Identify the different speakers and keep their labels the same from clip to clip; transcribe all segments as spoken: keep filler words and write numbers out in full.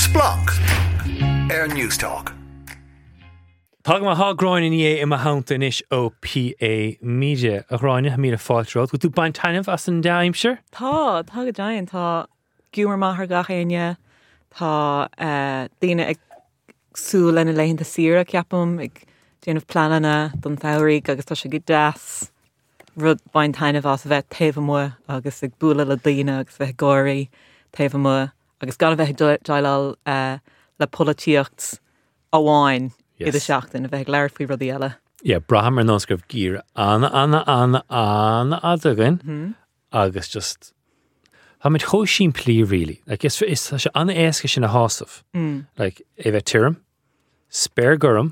Speaker 1: Splunk Air News Talk.
Speaker 2: Tá má hágráin in é im haanta inis ó P A Media a ráine ha mí a fáiltród, go tú bain tainmh as an daimsir?
Speaker 3: Tá, tá go dain, tá giúmar maithar gachéine, tá uh, daine ag súil in a leinnta sira ceapam, ag déanamh planana don thairigh agus tá sé go deas rud bain tainmh as a bheith taobh mua agus ag búla le daine agus bheith góirí taobh mua agus gan a bheith dailal uh, le políocht amháin
Speaker 2: Yes.
Speaker 3: iad a seachtain a bheith leir faoi rudí eile.
Speaker 2: Yeah, braham ar nóscrib gír anna, anna, anna, anna adagan
Speaker 3: Mm-hmm.
Speaker 2: agus just ha mit cho sin plí really. Like is is se anna éasca sin a hásamh.
Speaker 3: Mm.
Speaker 2: Like é bheith tírim, spéir gorum,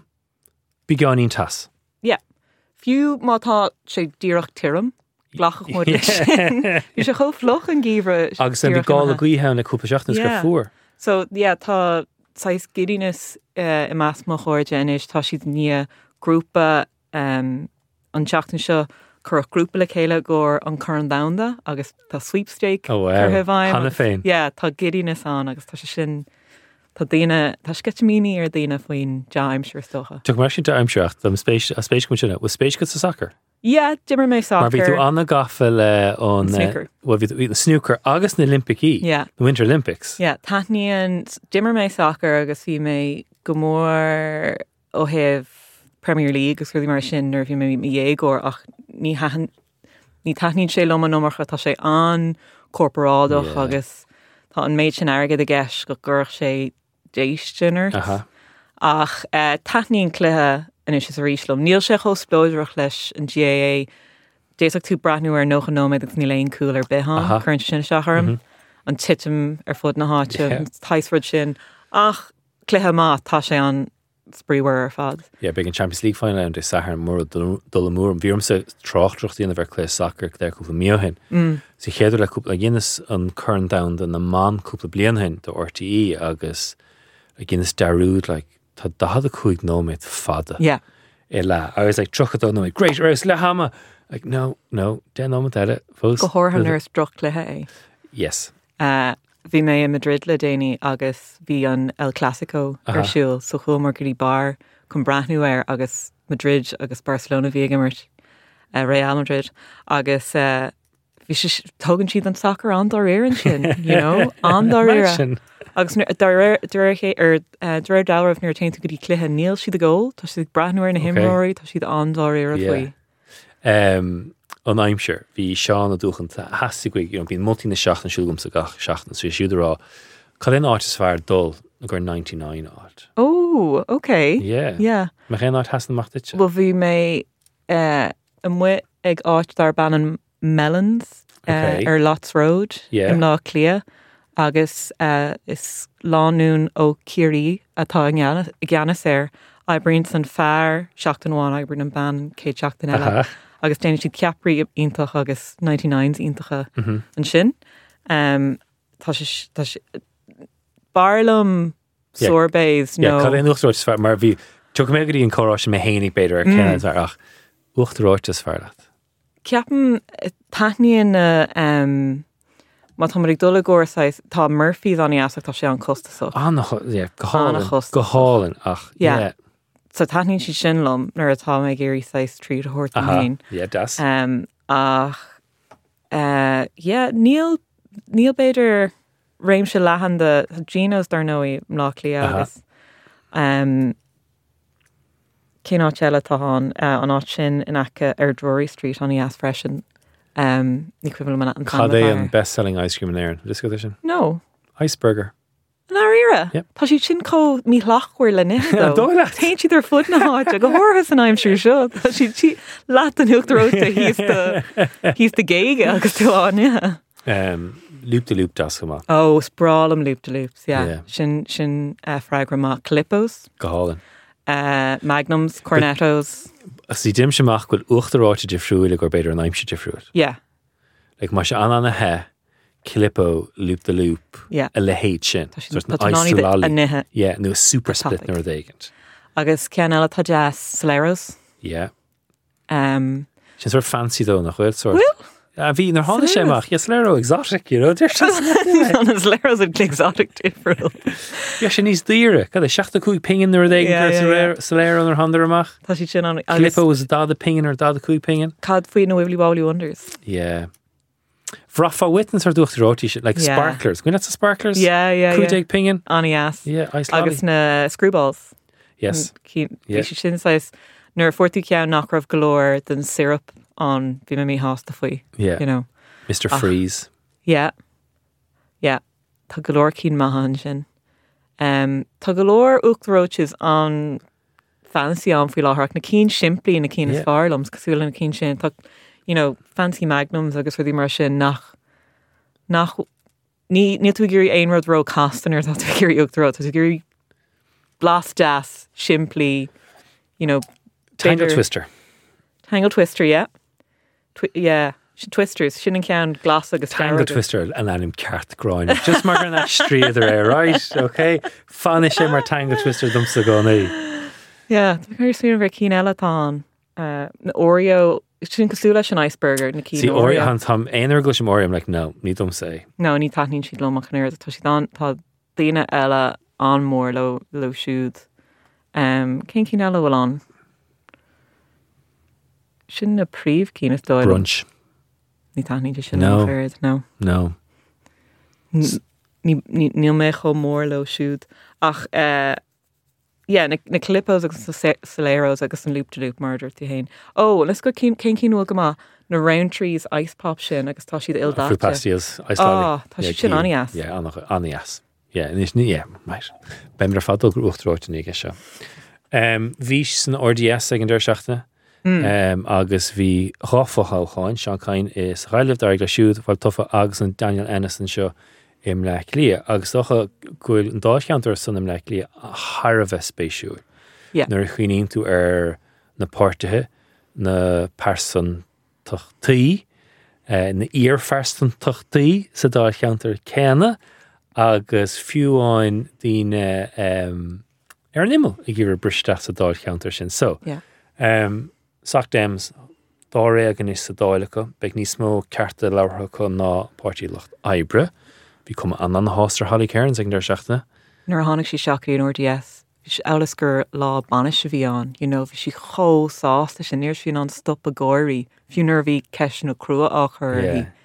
Speaker 2: begáín tas.
Speaker 3: Yeah. Fiú mátá sé díreach tírim, glachach mód lei sin. Bhí sé chomh an gíomhre
Speaker 2: Agus an bhí gála gaothe na cúpa seachtanas go
Speaker 3: Yeah.
Speaker 2: fuair.
Speaker 3: So, yeah, tá sais giddiness uh, i meas mo chóir dénis, tá siad ní grúpa um, an seachtain seo chur grúpa le chéile gur an chun damda agus tá sweepstake
Speaker 2: Oh, wow.
Speaker 3: curtha bhaim.
Speaker 2: Hanna féin.
Speaker 3: Yeah, tá giddiness an agus tá sé sin tá daine, tá sketamíní ar daine faoin jaimsir stocha.
Speaker 2: Tuach mar sin de aimseach, am spéis a spéis go sinna, was spéis go sa soccer.
Speaker 3: Yeah, dimmer mé
Speaker 2: Mar bhí tú
Speaker 3: soccer.
Speaker 2: anna gafa le ón
Speaker 3: Snooker.
Speaker 2: well bhí tú snooker agus na Olympicí.
Speaker 3: Yeah.
Speaker 2: The Winter Olympics.
Speaker 3: Yeah, taithníon dimmer mé soccer agus bhí mé go mór ó heh Premier League agus chuí mar sin nar bhí mé mé dhégor ach ní hahan ní taithníonn sé lom an nómarcha tá sé an corporádach
Speaker 2: Yeah.
Speaker 3: agus tá an méid sin airgad a gceis go gurch sé déistinart.
Speaker 2: Aha.
Speaker 3: Ach uh, taithníonn cluthe inis is a ríslum. Níl sé cho splóidirach leis an G A A déach tú brathnú ar nócha nóméid agus ní léon cool ar
Speaker 2: Aha.
Speaker 3: behan chuint sin seacharm an titim ar fud na háte
Speaker 2: Yeah.
Speaker 3: taisfrud sin ach cluthe má tá sé an spríhar ar fad.
Speaker 2: Yeah, big in Champions League final and they sahar mór dul mór an bhíorm sa trochtrocht íana bhar clé soccer der cúpla mío hin.
Speaker 3: Mm.
Speaker 2: So chéidir le cúpla Guinness an current down den na man cúpla blian hin do R T E agus a Guinness darúd like tá dahad a chuig nóméid fada.
Speaker 3: Yeah.
Speaker 2: E la. I was like truchad on nóméid great race le hama. Like no, no, den nóméid eile. Fós.
Speaker 3: Go hórhan ar struch cluthe é.
Speaker 2: Yes.
Speaker 3: Uh, Bhí mé in Madrid le déine agus bhí an El Clásico
Speaker 2: Aha.
Speaker 3: ar siúil so chumar gurí bar chun brathnú ar agus Madrid agus Barcelona bhí gimmert uh, Real Madrid agus uh, bhí sé tugann siad an soccer an dar éan sin, you know, an dar éire.
Speaker 2: Imagine.
Speaker 3: Agus dúir ar dúir dáhar nuair teanta go dtí cluthe níl siad a ggól, tá siad brathnú ar na himráirí, tá siad an dar éire
Speaker 2: Yeah.
Speaker 3: faoi.
Speaker 2: Um, an aimsir, hí seán a dúchan hasí goig, you know, bín multi na seachtan siúlgum sa gach seachtan, so siúd rá, cad in áit is fear dul, na gur ninety-nine áit.
Speaker 3: Oh, okay.
Speaker 2: Yeah.
Speaker 3: Yeah.
Speaker 2: Ma chéan áit hasan amach ditse?
Speaker 3: Well, bhí mé uh, an mu ag áit dar ban melons uh,
Speaker 2: Okay.
Speaker 3: ar Lots Road
Speaker 2: Yeah.
Speaker 3: im lá clia agus uh, is lánún ó Cirí atá i gceannas ar Ibrin san fearr seachtain bháin Ibrin an ban cé seachtain eile
Speaker 2: Aha.
Speaker 3: agus déanana siad ceapraí ionintach agus ninety-nines iontacha
Speaker 2: Mhm.
Speaker 3: an sin. Um, tá sé tá sé barlam
Speaker 2: Yeah.
Speaker 3: sorbets
Speaker 2: Yeah, cad
Speaker 3: no.
Speaker 2: in uchtráit is fear, mar bhí, tuach mé goí an chorá sin me hénig beidir ar cean fear, ach, uchtráit is fear dat.
Speaker 3: Ceapan taithníon na um, má tá mar ag dul agóráis tá Murphy's an asach tá sé an costa so.
Speaker 2: An, yeah, gohálan,
Speaker 3: Anna chus.
Speaker 2: gohálan, ach,
Speaker 3: Yeah.
Speaker 2: yeah.
Speaker 3: So taithníonn si sin lom nar atá mé géirí seis trí a hort
Speaker 2: Aha,
Speaker 3: main.
Speaker 2: yeah, das.
Speaker 3: Um, ach, uh, yeah, níl níl beidir réim se lehan de Ginos dar nóí mlá lí
Speaker 2: Aha.
Speaker 3: agus. Um, cé áit eile táán uh, an áit sin in acha ar Drury Street an í as freisin. Um, ní cuifuil man an
Speaker 2: Cad é an best-selling ice cream in Éireann? Dis go sin?
Speaker 3: No.
Speaker 2: Iceburger.
Speaker 3: An áíire?
Speaker 2: Yep.
Speaker 3: Tá sí sin có mí lachhuiir le nithe
Speaker 2: Dóile.
Speaker 3: Taint siad ar fud na háte go hthras an aimimsú seo. Tá si tí leat an uachtaróta híos de híos de géige agus tú áine.
Speaker 2: Um, loop de loop das go amach.
Speaker 3: Ó, sprálam loop de loops, yeah.
Speaker 2: Yeah.
Speaker 3: Sin sin uh, freigra Clippos,
Speaker 2: Gohálan.
Speaker 3: uh, Magnums, Cornettos,
Speaker 2: As í dim semach goil uachtaráte difriúil gur beidir an aimse difriúil.
Speaker 3: yeah,
Speaker 2: Like mar se an anna he, Clippo, loop de loop,
Speaker 3: yeah.
Speaker 2: a le héit sin.
Speaker 3: Tá sin-
Speaker 2: So it's an
Speaker 3: tá
Speaker 2: ice
Speaker 3: náí
Speaker 2: to
Speaker 3: a
Speaker 2: lolly.
Speaker 3: nithe
Speaker 2: Yeah, no super split
Speaker 3: topic.
Speaker 2: nor dégant.
Speaker 3: agus cean eile tá jazz Soleros.
Speaker 2: Yeah.
Speaker 3: Um,
Speaker 2: Sin sort of fancy though nach chuil sort.
Speaker 3: Well,
Speaker 2: A bhí nar hána séach, yes lero exotic, you know, there's just
Speaker 3: An is leras an exotic different.
Speaker 2: ja sé níos díre, cad é seachta cúig pingin nuair a
Speaker 3: Yeah, yeah,
Speaker 2: dhéag sa léir an ar handar amach.
Speaker 3: Tá si sin an agus
Speaker 2: Clippo was dad a pingin ar dad a cúig pingin.
Speaker 3: cad faoin na Wibbly Wobbly Wonders.
Speaker 2: Yeah. Vrafa Wittens are dúcht rótí shit, like
Speaker 3: Yeah.
Speaker 2: sparklers. Gwyn at the sparklers?
Speaker 3: Yeah, yeah, yeah.
Speaker 2: Cúig pingin?
Speaker 3: Annie ass.
Speaker 2: Yeah, ice
Speaker 3: Agus
Speaker 2: lobby.
Speaker 3: na screwballs.
Speaker 2: Yes.
Speaker 3: Bhí
Speaker 2: Yeah.
Speaker 3: si sin sais nuair fortú ceann nach raibh galore den syrup an bhí mé mí hásta faoi.
Speaker 2: Yeah.
Speaker 3: You know.
Speaker 2: Mister
Speaker 3: Ach.
Speaker 2: Freeze.
Speaker 3: Yeah. Yeah. Tá galore cín mahan sin. Um, tá galore uachtaróiches an fancy an faoi láthach na cín siimplí na cín is
Speaker 2: Yeah.
Speaker 3: fearlums cosúil na cín sin tá, you know, fancy magnums agus ruí mar sin nach nach ní ní tú gurí aon rud ró castanar tá tú gurí uachtaró tá tú gurí blast jazz siimplí, you know,
Speaker 2: Tangle
Speaker 3: bigger-
Speaker 2: Twister.
Speaker 3: Tangle Twister, yeah. Twi- yeah. Sin twisters, sin an ceann glas agus
Speaker 2: Tangle
Speaker 3: fearr agus.
Speaker 2: Twister an anim ceart groin. Just mar gan that stríad ar right? Okay? Fanna sé mar Tangle Twister dum sa gona.
Speaker 3: Yeah, tá chuir súna bheith cín eile tá uh, na Oreo, sin cosú leis an iceberger na cín
Speaker 2: See, Oreo,
Speaker 3: Oreo.
Speaker 2: han tam einar glis am Oreo, I'm like, no, ní dum say.
Speaker 3: No, ní taithnín siad lomach an air, tá si dá tá daine eile an mór lo lo siúd. Um, cén cín eile bhfuil an? Sin na príomh cín is dóil.
Speaker 2: Brunch.
Speaker 3: Ní taithnín sin
Speaker 2: No.
Speaker 3: an féad, no.
Speaker 2: No.
Speaker 3: Ní ní níl mé go mór lo siúd. Ach, uh, yeah, na, na clippos agus na se- soleros agus an loop-to-loop murder tú hain. Oh, let's go cén cén cín bhfuil go má na Roundtrees ice pop sin agus tá siad il
Speaker 2: Fruit
Speaker 3: dáte.
Speaker 2: pastilles. Ice
Speaker 3: Ah,
Speaker 2: lolly.
Speaker 3: tá si sin anias.
Speaker 2: Yeah, annach anias. Yeah, and it's yeah, right. Ben mer fadol grúcht róit ní se. Um, vís an R D S ag an der seachta. Um, agus bhí ráfaáilcháin Seán Cain is ráileh ar le siúd bhil tufa agus an Daniel Ennison seo im le lia agus docha goil an dácheantar san im le lia a Harbheith spéisiúil.
Speaker 3: Yeah.
Speaker 2: Nuair chuoín tú ar na páirtithe na persan tuchtaí uh, na íorferstan tuchtaí sa dácheantar céna agus fiúáin díine um, ar nimmo i ggur briste sa dácheantar sin. So,
Speaker 3: Yeah.
Speaker 2: Um, Sac dems dá gan is sa dáilecha, beag níos mó cearta lehartha ná páirtílacht Ibre, bhí cum an an hástar Holly Cairns ag an seachta.
Speaker 3: Nuair a tháinig sí seacaí an R D S, bhí si elas gur lá banis a bhí an, you know, bhí si cho sásta sin níor sin an stop a góirí, fiú nuair bhí ceis na crua á chur
Speaker 2: Yeah.
Speaker 3: hí.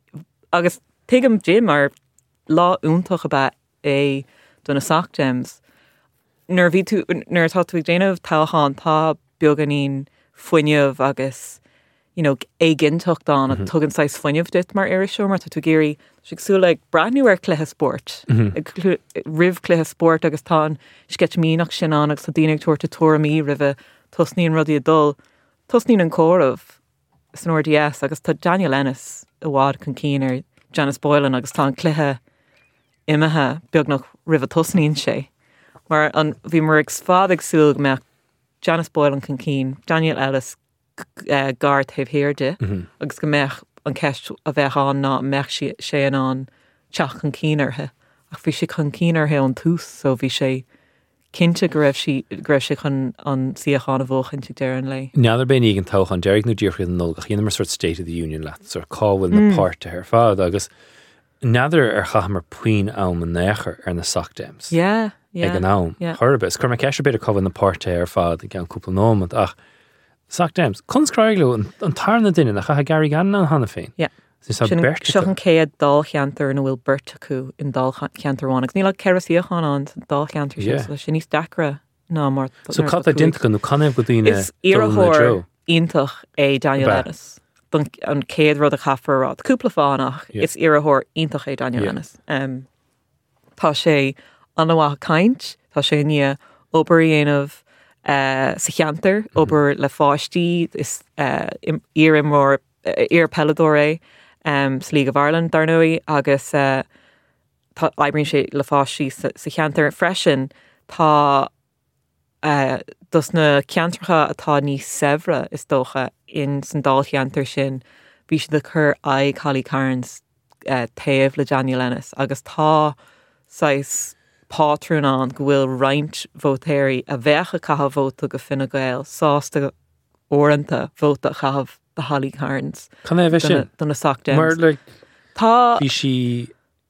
Speaker 3: Agus tuigem Jim mar lá úntaach a bheith é donna sac gems. Nuair bhí tú, nuair tá tú ag déanamh táchan tá beganín foiineh agus, you know, é gintocht an a tugann sais foiineh dit mar éiri seo mar tá tú géirí si sú le brandniú ar cluthe sport. Ag clú- Rih cluthe sport agus tá sket míach sin an agus sa díanaag tuairta tuaí rih tosníon rudí a dul. Tosníon an córamh san R D S agus tá Daniel Ennis a bhád chun cín ar Janice Boylan agus tá an cluthe imethe beag nach rih tosníon sé. Mar an bhí mar ag sfád agsúil me Janice Boylan chun cín, Daniel Ellis uh, gar taobh héirde, agus go mech an ceist a bheith an ná mech sé sé an an teach an cínarthe. Ach bhí sé chun cínarthe an tús, so bhí sé cinnte go raibh si go raibh sé chun an siachán a bhóchan tú dear an lei.
Speaker 2: Neadar ben ígan táchan deireg nó ddíorchaí an nulgach, chéanamar sort State of the Union leat, sort cáhfuil na páirte ar fád, agus neadar ar chahamar puoin am an néchar ar na sac dems.
Speaker 3: Yeah, yeah.
Speaker 2: Ag an am.
Speaker 3: yeah.
Speaker 2: Thurbis, chur me ceisir beidir cáhfuil na páirte ar fád ag an cúpla nómant, ach sac dems, chun scráiglú an tarna duine nach cha Gary Gannon an hana féin.
Speaker 3: Yeah.
Speaker 2: Is sa
Speaker 3: Sin
Speaker 2: bert
Speaker 3: seach an céad dal cheantar na bhfuil burt acu in dal cheantarháin. Ní le ceirasíochán an dal cheantar
Speaker 2: Yeah.
Speaker 3: sin, so sin níos dacra ná mar.
Speaker 2: So cat a dinta nó canibh go dtíine
Speaker 3: Is iarthóir ítach é Daniel
Speaker 2: Ba.
Speaker 3: Ennis. Don an céad rud a chafar rád. Cúpla fánach,
Speaker 2: Yeah.
Speaker 3: is iarthóir ítach é Daniel
Speaker 2: Yeah.
Speaker 3: Ennis. Um, tá sé an bhá caint, tá sé ní obair dhéanamh uh, sa cheantar, obair le fáistí, is uh, im- iar imór, uh, iar pelador é, um, sa League of Ireland dar nuí, agus uh, tá aibríonn sé le fáistí sa, sa cheantar freisin, tá uh, dus na ceantracha atá ní sevra is dócha in san dal cheantar sin, bhí si de chur ag Holly Cairns uh, taobh le Daniel Ennis, agus tá sais pátrún an go bhfuil roint votéirí a bheitcha cahabh vóta go finna gael, sásta oranta vóta chahabh the Holly Carnes
Speaker 2: Can I have sin?
Speaker 3: donna sock gems.
Speaker 2: Mar like
Speaker 3: Tá
Speaker 2: bhí si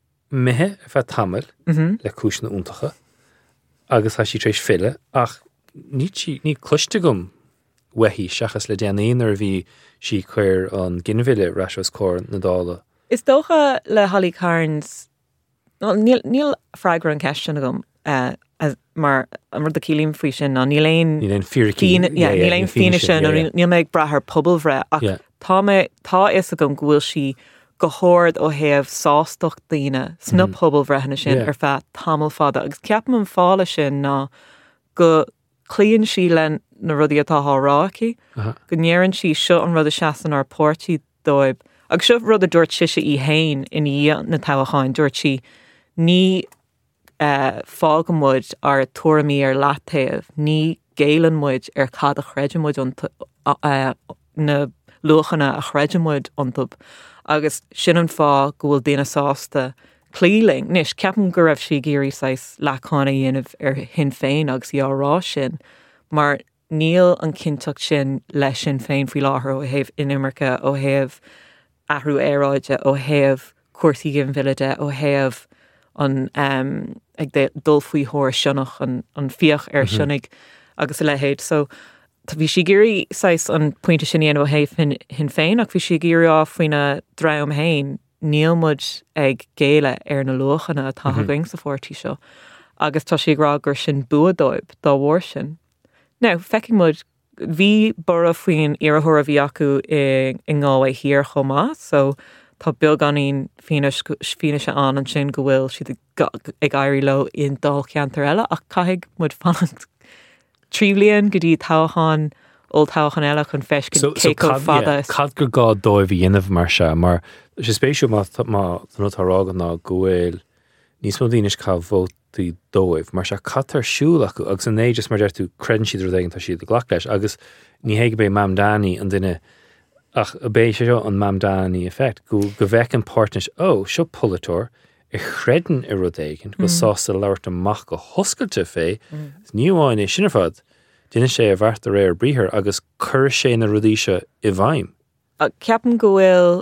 Speaker 2: mithe a bheith tamil le cúisna úntacha agus tá si trééis fille ach ní si- ní cluiste gom wehí seachas le déanaíon ar bhí si chuir an ginmhile reis cór na dála.
Speaker 3: Is dócha le Holly Carnes well, níl, níl freigra an ceistena gom uh, as, mar an rud a cílín faoi sin ná níl éon
Speaker 2: Ní leon fiorchaí.
Speaker 3: Fíne, yeah, níl éon fíne sin
Speaker 2: yeah,
Speaker 3: nó
Speaker 2: yeah.
Speaker 3: níl méid brathar pobl bhre ach
Speaker 2: Yeah.
Speaker 3: tá mé tá is a gom ghfuil si go háird ó héamh sástocht daoine sna pobl bhreithena sin
Speaker 2: Yeah.
Speaker 3: ar feadh tamil fada agus ceapan an fála sin ná go clíonn si le na rudí atá ráci go nnéann si seo an rud a seaan ar pórtí dóibh agus seo rud a dúirt siise í hain in í na táhaáin dúirt si ní uh, fágammuid ar tuairimí ar látaobh ní géalanmuid ar cad a chreidemuid uh, na luchanna a chreidemuid antub agus sin an fá go bhfuil daoine sásta clíling níos ceapan go raibh si géirí sais leána dhéanamh ar hin féin agus í árá sin mar níl an cinteach sin leis sin féin faoi láthair ó thaobh inimirce ó thaobh ahrú éráide ó thaobh cuasaí ginmhileide ó thaobh an um, ag de dul faoi thóir sionnach an, an fioch ar sinnig agus a lehéid so tá bhí si géirí sais an pointe sin dhéanamh ó thaobh hin, hin féin ach bhí si géirí á faoine dram hain níl muid ag géile ar na luchanna atá going sa fórtí seo agus tá si rá gur sin buadóib dá bhór sin. Now, fecin muid bhí bora faoin iarthóir a bhí acu i, i ngáha hir chomá so tá beag ganín fine fine se an an sin go bhfuil siad ag airí lo in dal ceantar eile ach caiigh mud fan tríblion go dtí táchan ó táchan eile chun feis go céco fada
Speaker 2: Cad gur gá dóibh dhéanamh mar se mar sé spéisiú má nótárágan ná gohfuil níos mó daoine cá bhótaí dóibh mar se catar siúla acu agus an éidir mar deir tú credan siad ru tá siad a ghlach leis agus ní héige bé mam Dani an duine ach a bé seo an mam Dani effect go go bheith an partners ó seo polatóir i chredan i rud éigen go sásta leirt amach go hoscailte fé níomháin é sinna fad duine sé a bhharta réir bríthir agus chur sé na rudíise i bhaim.
Speaker 3: ceapan go bhfuil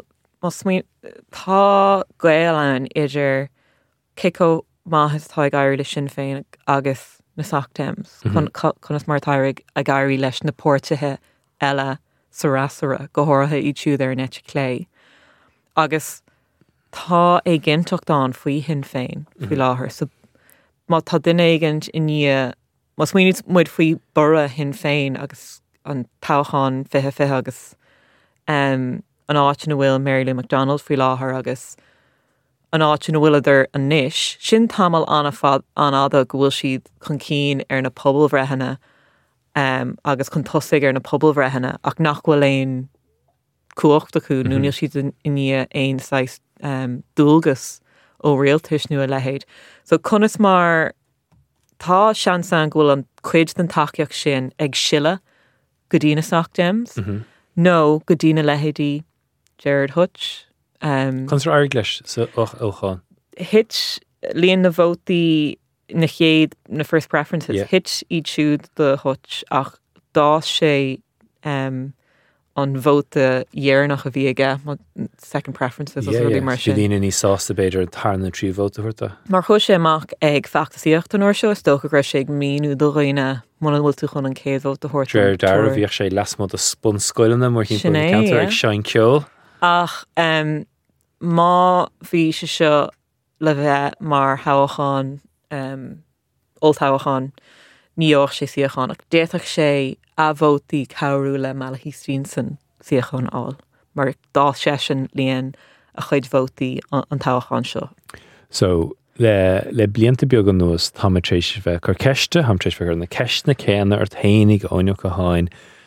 Speaker 3: tá gaáin idir cicó maithas tá gaiir le sin féin agus na sachtéims chunas mar tairig a gaiirí leis na pórtathe eile sarasara go háirithe í túúd ar net lé agus tá é gintochtán faoi hin féin faoi láthair so má tá duine éigent in ní Mas muid muid faoi bora hin féin agus an táchan fithe fithe agus um, an áit na bhfuil Mary Lou McDonald faoi láthair agus an áit na bhfuil idir an níis sin tamil anna fad an ada go bhfuil siad chun cín ar na pobl bhreithena um, agus chun tosaigh ar na pobl bhreithena ach nach bhfuil éon cuacht acu nó níl siad in ní aon sais um, dúlgus ó réaltais nu a lehéid. So conas mar tá seansan ghfuil an cuid den taceach sin ag sile go dtína sachtéims nó go dtína lehéidí Gerard Hutch. Um,
Speaker 2: Chans ar airg leis sa och ócháin.
Speaker 3: Hitch líon na bhótaí na chéad na first preferences.
Speaker 2: Yeah.
Speaker 3: Hitch í siúd de Hutch ach dá sé um, an bhóta dhéarnach a bhí aige second preferences as ruí mar sin.
Speaker 2: Díine ní sásta beidir tarna trí bhóta chuirta.
Speaker 3: Mar chu sé amach ag feachtasíocht an orseo stocha gur sé ag míú do roiine muna bhfuil tú chun an céad bhóta chuirta.
Speaker 2: Dréir dar a bhíoh sé lasmod a spun scoilena mar chin
Speaker 3: Sinné,
Speaker 2: cantar
Speaker 3: yeah.
Speaker 2: ag seán ceol.
Speaker 3: Ach um, má bhí se seo le bheith mar haáchan um, oltáhaáchan níoch sé siochan ach déach sé a bhótaí cabhrú le Malachy Steenson siochan áil mar dá sesin líon a chuid bhótaí an, an táhaáin seo.
Speaker 2: So le le blianta beag an nuas támatrééis bheith chu ceiste hamtrééis bheith na ceistna céanna ar théananig óineach go háin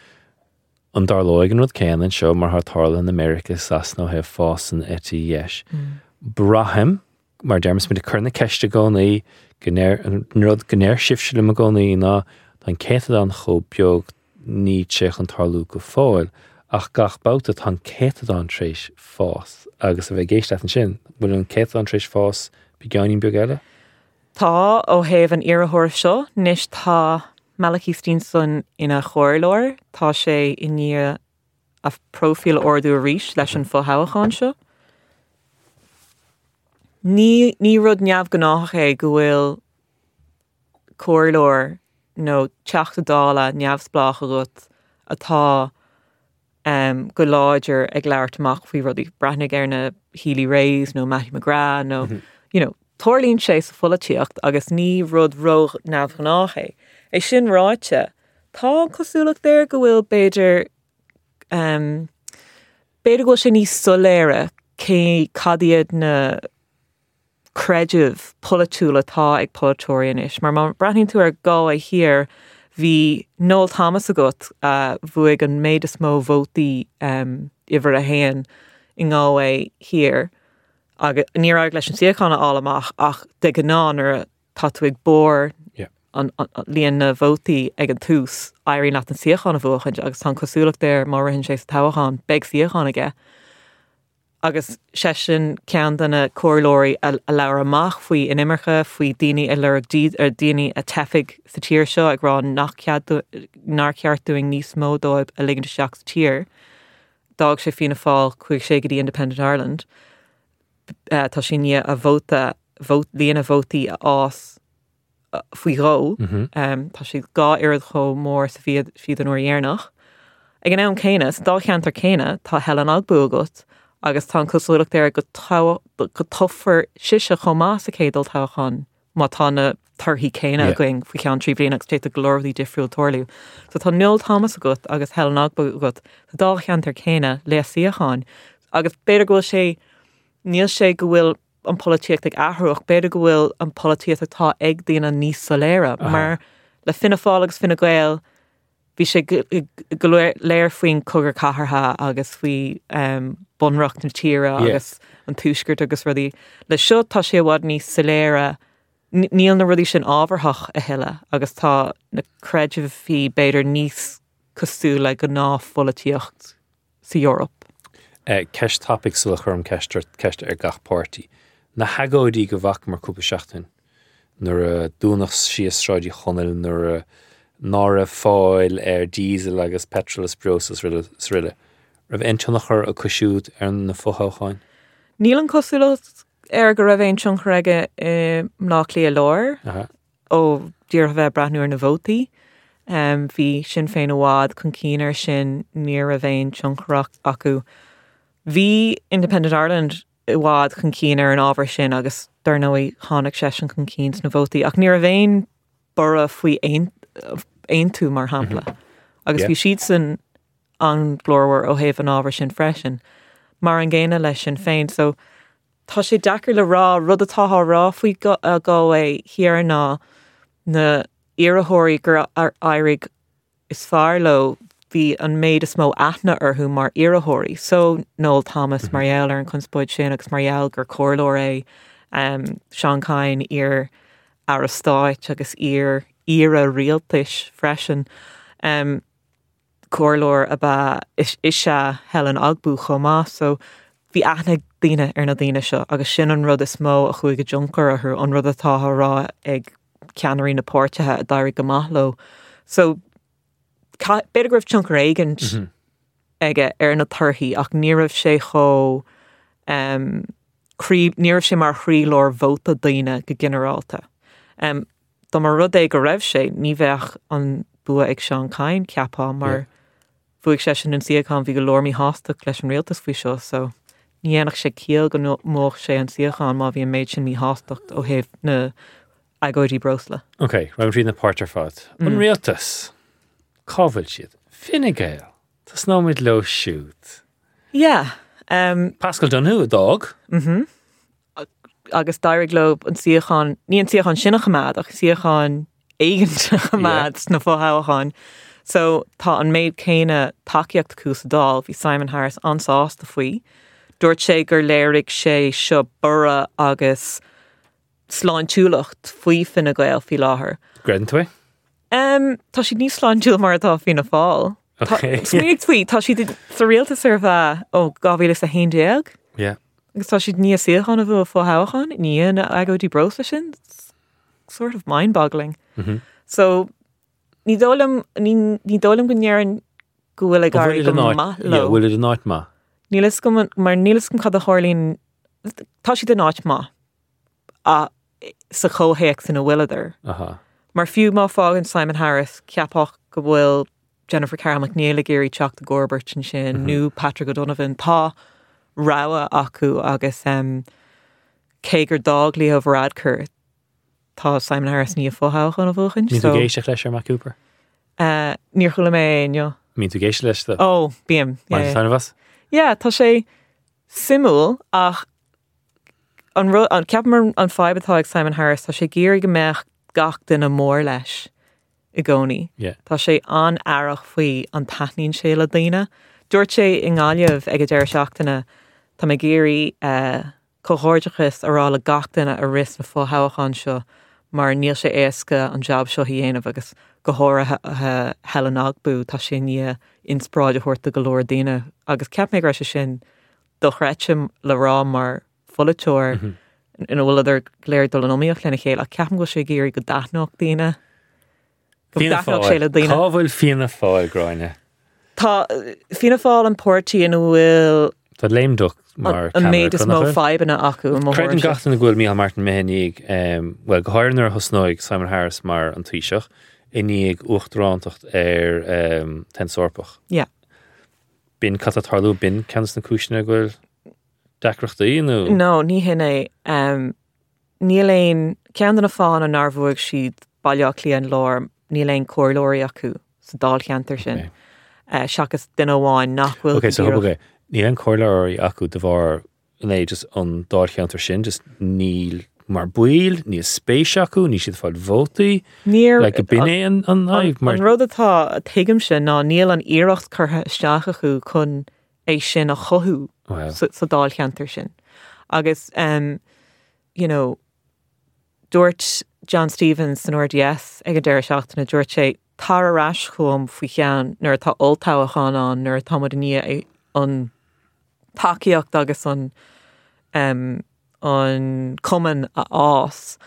Speaker 2: an darlóigen rud céanan seo mar thtála in America sasno heh fásan etí dhéis. Braham mar dermas mit a chuna ceiste gánaí rud gnéir sifse le a gánaí ná an céad an cho beag ní teach an tarlú go fáil ach gach bouta tá céad an trééis fás agus a bheith géist an sin bhfuil an céad an trééis fás beganín beag eile?
Speaker 3: Tá ó héamh an iarthóir seo níos tá Malachy Steenson ina chóirlóir tá sé i ní a profil orú a ríis leis an fóthachán seo. Ní ní rud neamh gnáth é go bhfuil cóirlóir nó teachta dála neamhsplách a rud atá um, go láidir ag leirtamach faoi rudí brethnig ar na Healy Rays nó Matthew McGrath nó mm-hmm. you know, tuairlíonn sé sa folaíocht agus ní rud roch neamh gnáth é. É sin ráite tá cosúlaach déir go bhfuil beidir um, beidir go sin níos soléire cé cadiad na creidimh polatúla tá ag polatóiríon is. Mar má brathníonn tú ar gá a hir hí Noel Thomas agat uh, bhuaig an méid is mó vótaí um, ihar a héan i ngáha hir agus níor ag leis an siachána álamach ach de gnáin ar tá tú ag bór
Speaker 2: yeah.
Speaker 3: an, an, an líon na vótaí ag an tús airí nach an siachána bhuachan agus tá cosúlaach déir mar hin sé sa tábhachán beag siachána aige. Agus sé sin cean denna cóirlóirí a, a leabhar amach faoi in imircha faoi daoine a leabhar ar daoine a teifig sa tír seo ag rá nach ceartúing níos mó dóibh a ligean seach sa tír. Dag sé fina fáil chuig sé go dtí Independent Ireland. Uh, tá sin ní a bhóta líana a bhótaí a ás uh, faoi ró.
Speaker 2: Mm-hmm.
Speaker 3: Um, tá si gá irid cho mór sa fiad, fiad an uair Ag an ann céine, sa dá cheantar céine tá Helen Agbu agat agus tá cosúlaach déir go toffar siise chomá sa cédal táchan má tá na tarthaí céine a going faoi cean trí bblion agus téit a glóirlaí difriúil toirliú. So tá Noel Thomas agat agus Helen Agbu agat sa dá cheantar céine le siacháin agus beidir go sé níl sé go bhfuil an políocht ag athruach, beidir go bhfuil an políocht tá ag daoine níos soléire, uh-huh. mar le finna fáil agus finna gael bhí sé go léir faoin cogur cathartha agus faoi um, bunreacht na tíre agus yeah. an túisgurt agus rudí. Le seo tá sé bhád níos soléire, níl na rudí sin ábharthach a heile agus tá na creidimh hí beidir níos cosúla go ná políocht sa Eorop.
Speaker 2: Uh, ceist topic sula chum ceiste ceiste ar gach pártaí. Na hagóidí go bhac mar cúpa seachtain, nuair a dúnach síos ráidí chonil, nuair a náir a fáil ar diesel agus petrol sprósas srile. Raibh intionach ar a cosisiúd ar na fóthachán?
Speaker 3: Níl an cosúlacht ar go raibh intionach aige mná clí a láir ó dír bheith brathnúir na bhótaí. Um, bhí sin féin amhád chun cínar sin níor a bhéin tionchraach acu. Bhí Independent Ireland i bhád chun cínar an ábhar sin agus dar nóí tháinig sesin chun cíns na bhótaí ach níor a bhéin bora faoi ein tú mar hampla. Mm-hmm. Agus bhí yeah. siad san an glórhar ó héh an ábhar sin freisin mar an ggéine leis sin féin. So tá sé dechar le rá rud atá rá faoi go é hiar ná na iarthóirí gur ar airig is fearr lo bhí an méid is mó aithne orthú mar iarthóirí. So Noel Thomas mm-hmm. Marielle ar an conspóid sin agus Marielle gur cóirlóir é um, Sean Cain ar Arastáit agus ar ire rialtais freisin. Um, cóirlóir a ba is, is se Helen Agbu chomá, so bhí aithne daoine ar na daoine seo agus sin an rud is mó a chuig go juncar a thu an rud atá rá ag ceanirí na pórtathe a dair go maithló. So beidir go raibh tionchar éigent mm-hmm. aige ar na tarthaí ach ní raibh sé cho um, ní raibh sé mar chrílóir bhóta daoine go generálta. Um, Tá mar rud é go raibh sé ní bheith an bua ag Sean Cain ceapá mar bhuaigh sé sin an siacán bhí go lormí hásta leis an rialtas faoi seo, so ní dhéanach sé cíal go móch sé an siacán má bhí an méid sin mí hástacht ó héh na agóidí brosla.
Speaker 2: Ok, raibh rí na páirtar fád. An mm. rialtas, cábhail siad, Fine Gael, tás nóid lo siút.
Speaker 3: Yeah. Um,
Speaker 2: Pascal Donú a dog.
Speaker 3: Mhm. Agus dair glob an siacán, ní an siacán sinna chamad, ach siacán éigent chamad yeah. na fóthachán. So tá an méid céine takeíocht cús dál, bhí Simon Harris ansásta faoi. Dúirt sé gur léirigh sé seo bura agus sláin túlacht faoi Fine Gael fi láthair.
Speaker 2: Gredan tú?
Speaker 3: Um, tá si níos sláin túla mar atá fina fáil.
Speaker 2: Okay.
Speaker 3: Smíigh faoi, tá si sa rialtas ar bheith ó gábhílas a haon déag.
Speaker 2: Yeah.
Speaker 3: Agus tá siad níos siachan a bhfuil fóthachán, ní an agóidí brosla sin. It's sort of mind-boggling.
Speaker 2: Mm-hmm.
Speaker 3: So, ní dólam, ní, ní dólam go nnéaran go bhfuil ag
Speaker 2: Bhfuil
Speaker 3: garí
Speaker 2: it
Speaker 3: go
Speaker 2: a náit-
Speaker 3: maith
Speaker 2: yeah,
Speaker 3: lo.
Speaker 2: bhfuil it a náit ma.
Speaker 3: Nílas go mar nílas go cad a chorlín tá si de náit ma a sa chóhéic san a bhfuileidir.
Speaker 2: Aha.
Speaker 3: Mar fiú má fágan Simon Harris ceapach go bhfuil Jennifer Carroll McNeil a géirí teach de Gorbert an sin nó Patrick O'Donovan tá ráha acu agus um, cégur dag lí a bhradcur tá Simon Harris ní a fóthach an a bhchan.
Speaker 2: Mín tú géisteach leis ar Mac Cooper?
Speaker 3: Uh, níor chula mé inio.
Speaker 2: Mín tú géisteach leis de?
Speaker 3: Ó, bíam.
Speaker 2: Ma'n tan vas?
Speaker 3: Ja, tá sé simú ach an, ru- an ceapmar an faibatá ag Simon Harris tá sé géir go meach gach den a mór leis i gcónaí.
Speaker 2: Yeah.
Speaker 3: Tá sé an airach faoi an taithnín sé le daine. Dúirt sé i ngáileamh ag a deir seachtainna tá mé géirí uh, cohordeachas ará le gach duine a ris na fóthachán seo mar níl sé éasca an job seo dhéanamh agus go háirithe Helen Agbú tá sé ní inspráide thuirta go leor daine agus ceap mé sé sin do chreitsim le rá mar folatóir ina bhfuil idir léir do anomíoch lena chéile a ceapan go sé géirí go dathnach daine go
Speaker 2: Fianna
Speaker 3: dathnach
Speaker 2: fáil.
Speaker 3: sé le daine.
Speaker 2: Cá bhfuil fianna fáil gráine?
Speaker 3: Tá fianna fáil an pórtaí ina bhfuil
Speaker 2: Tá léimdach mar
Speaker 3: an
Speaker 2: camera
Speaker 3: méid is mó
Speaker 2: chunatha.
Speaker 3: faibanna acu an
Speaker 2: Creid an
Speaker 3: mór
Speaker 2: gachtain na ghfuil Micheál Martin mehanníag um, well, go háirnar thosnóig Simon Harris mar an tuiseach iníag uachtarántacht ar um, ten sorpach.
Speaker 3: Yeah.
Speaker 2: Bin catatarlú bin ceannas na cúisina ghfuil dacrachtaí nó?
Speaker 3: No, ní hinna um, níl éon cean na fáin an arbhuaig siad bailach líon lár níl éon cóirlóirí acu sa dál cheantar sin.
Speaker 2: Okay.
Speaker 3: Uh, seachas duine bháin nach bhfuil
Speaker 2: Okay, so
Speaker 3: go
Speaker 2: okay. Ní an cóirlóirí acu de bhar lé just an dál cheantar sin, just níl mar buil, ní spéis acu, ní siad fáil vótaí,
Speaker 3: Níor
Speaker 2: le go bin é an an naimh mar...
Speaker 3: an rud atá a tuigim sin ná níl an iirecht chutha isteach acu chun é sin a chothú
Speaker 2: Wow.
Speaker 3: sa, sa dál cheantar sin. Agus, um, you know, dúirt John Stevens an R D S ag a deir seachtainna dúirt sé tar arás chum faoi chean nuair tá oltáhachán an nuair tá mud ní é an takeíocht agus an um, an cuman a ás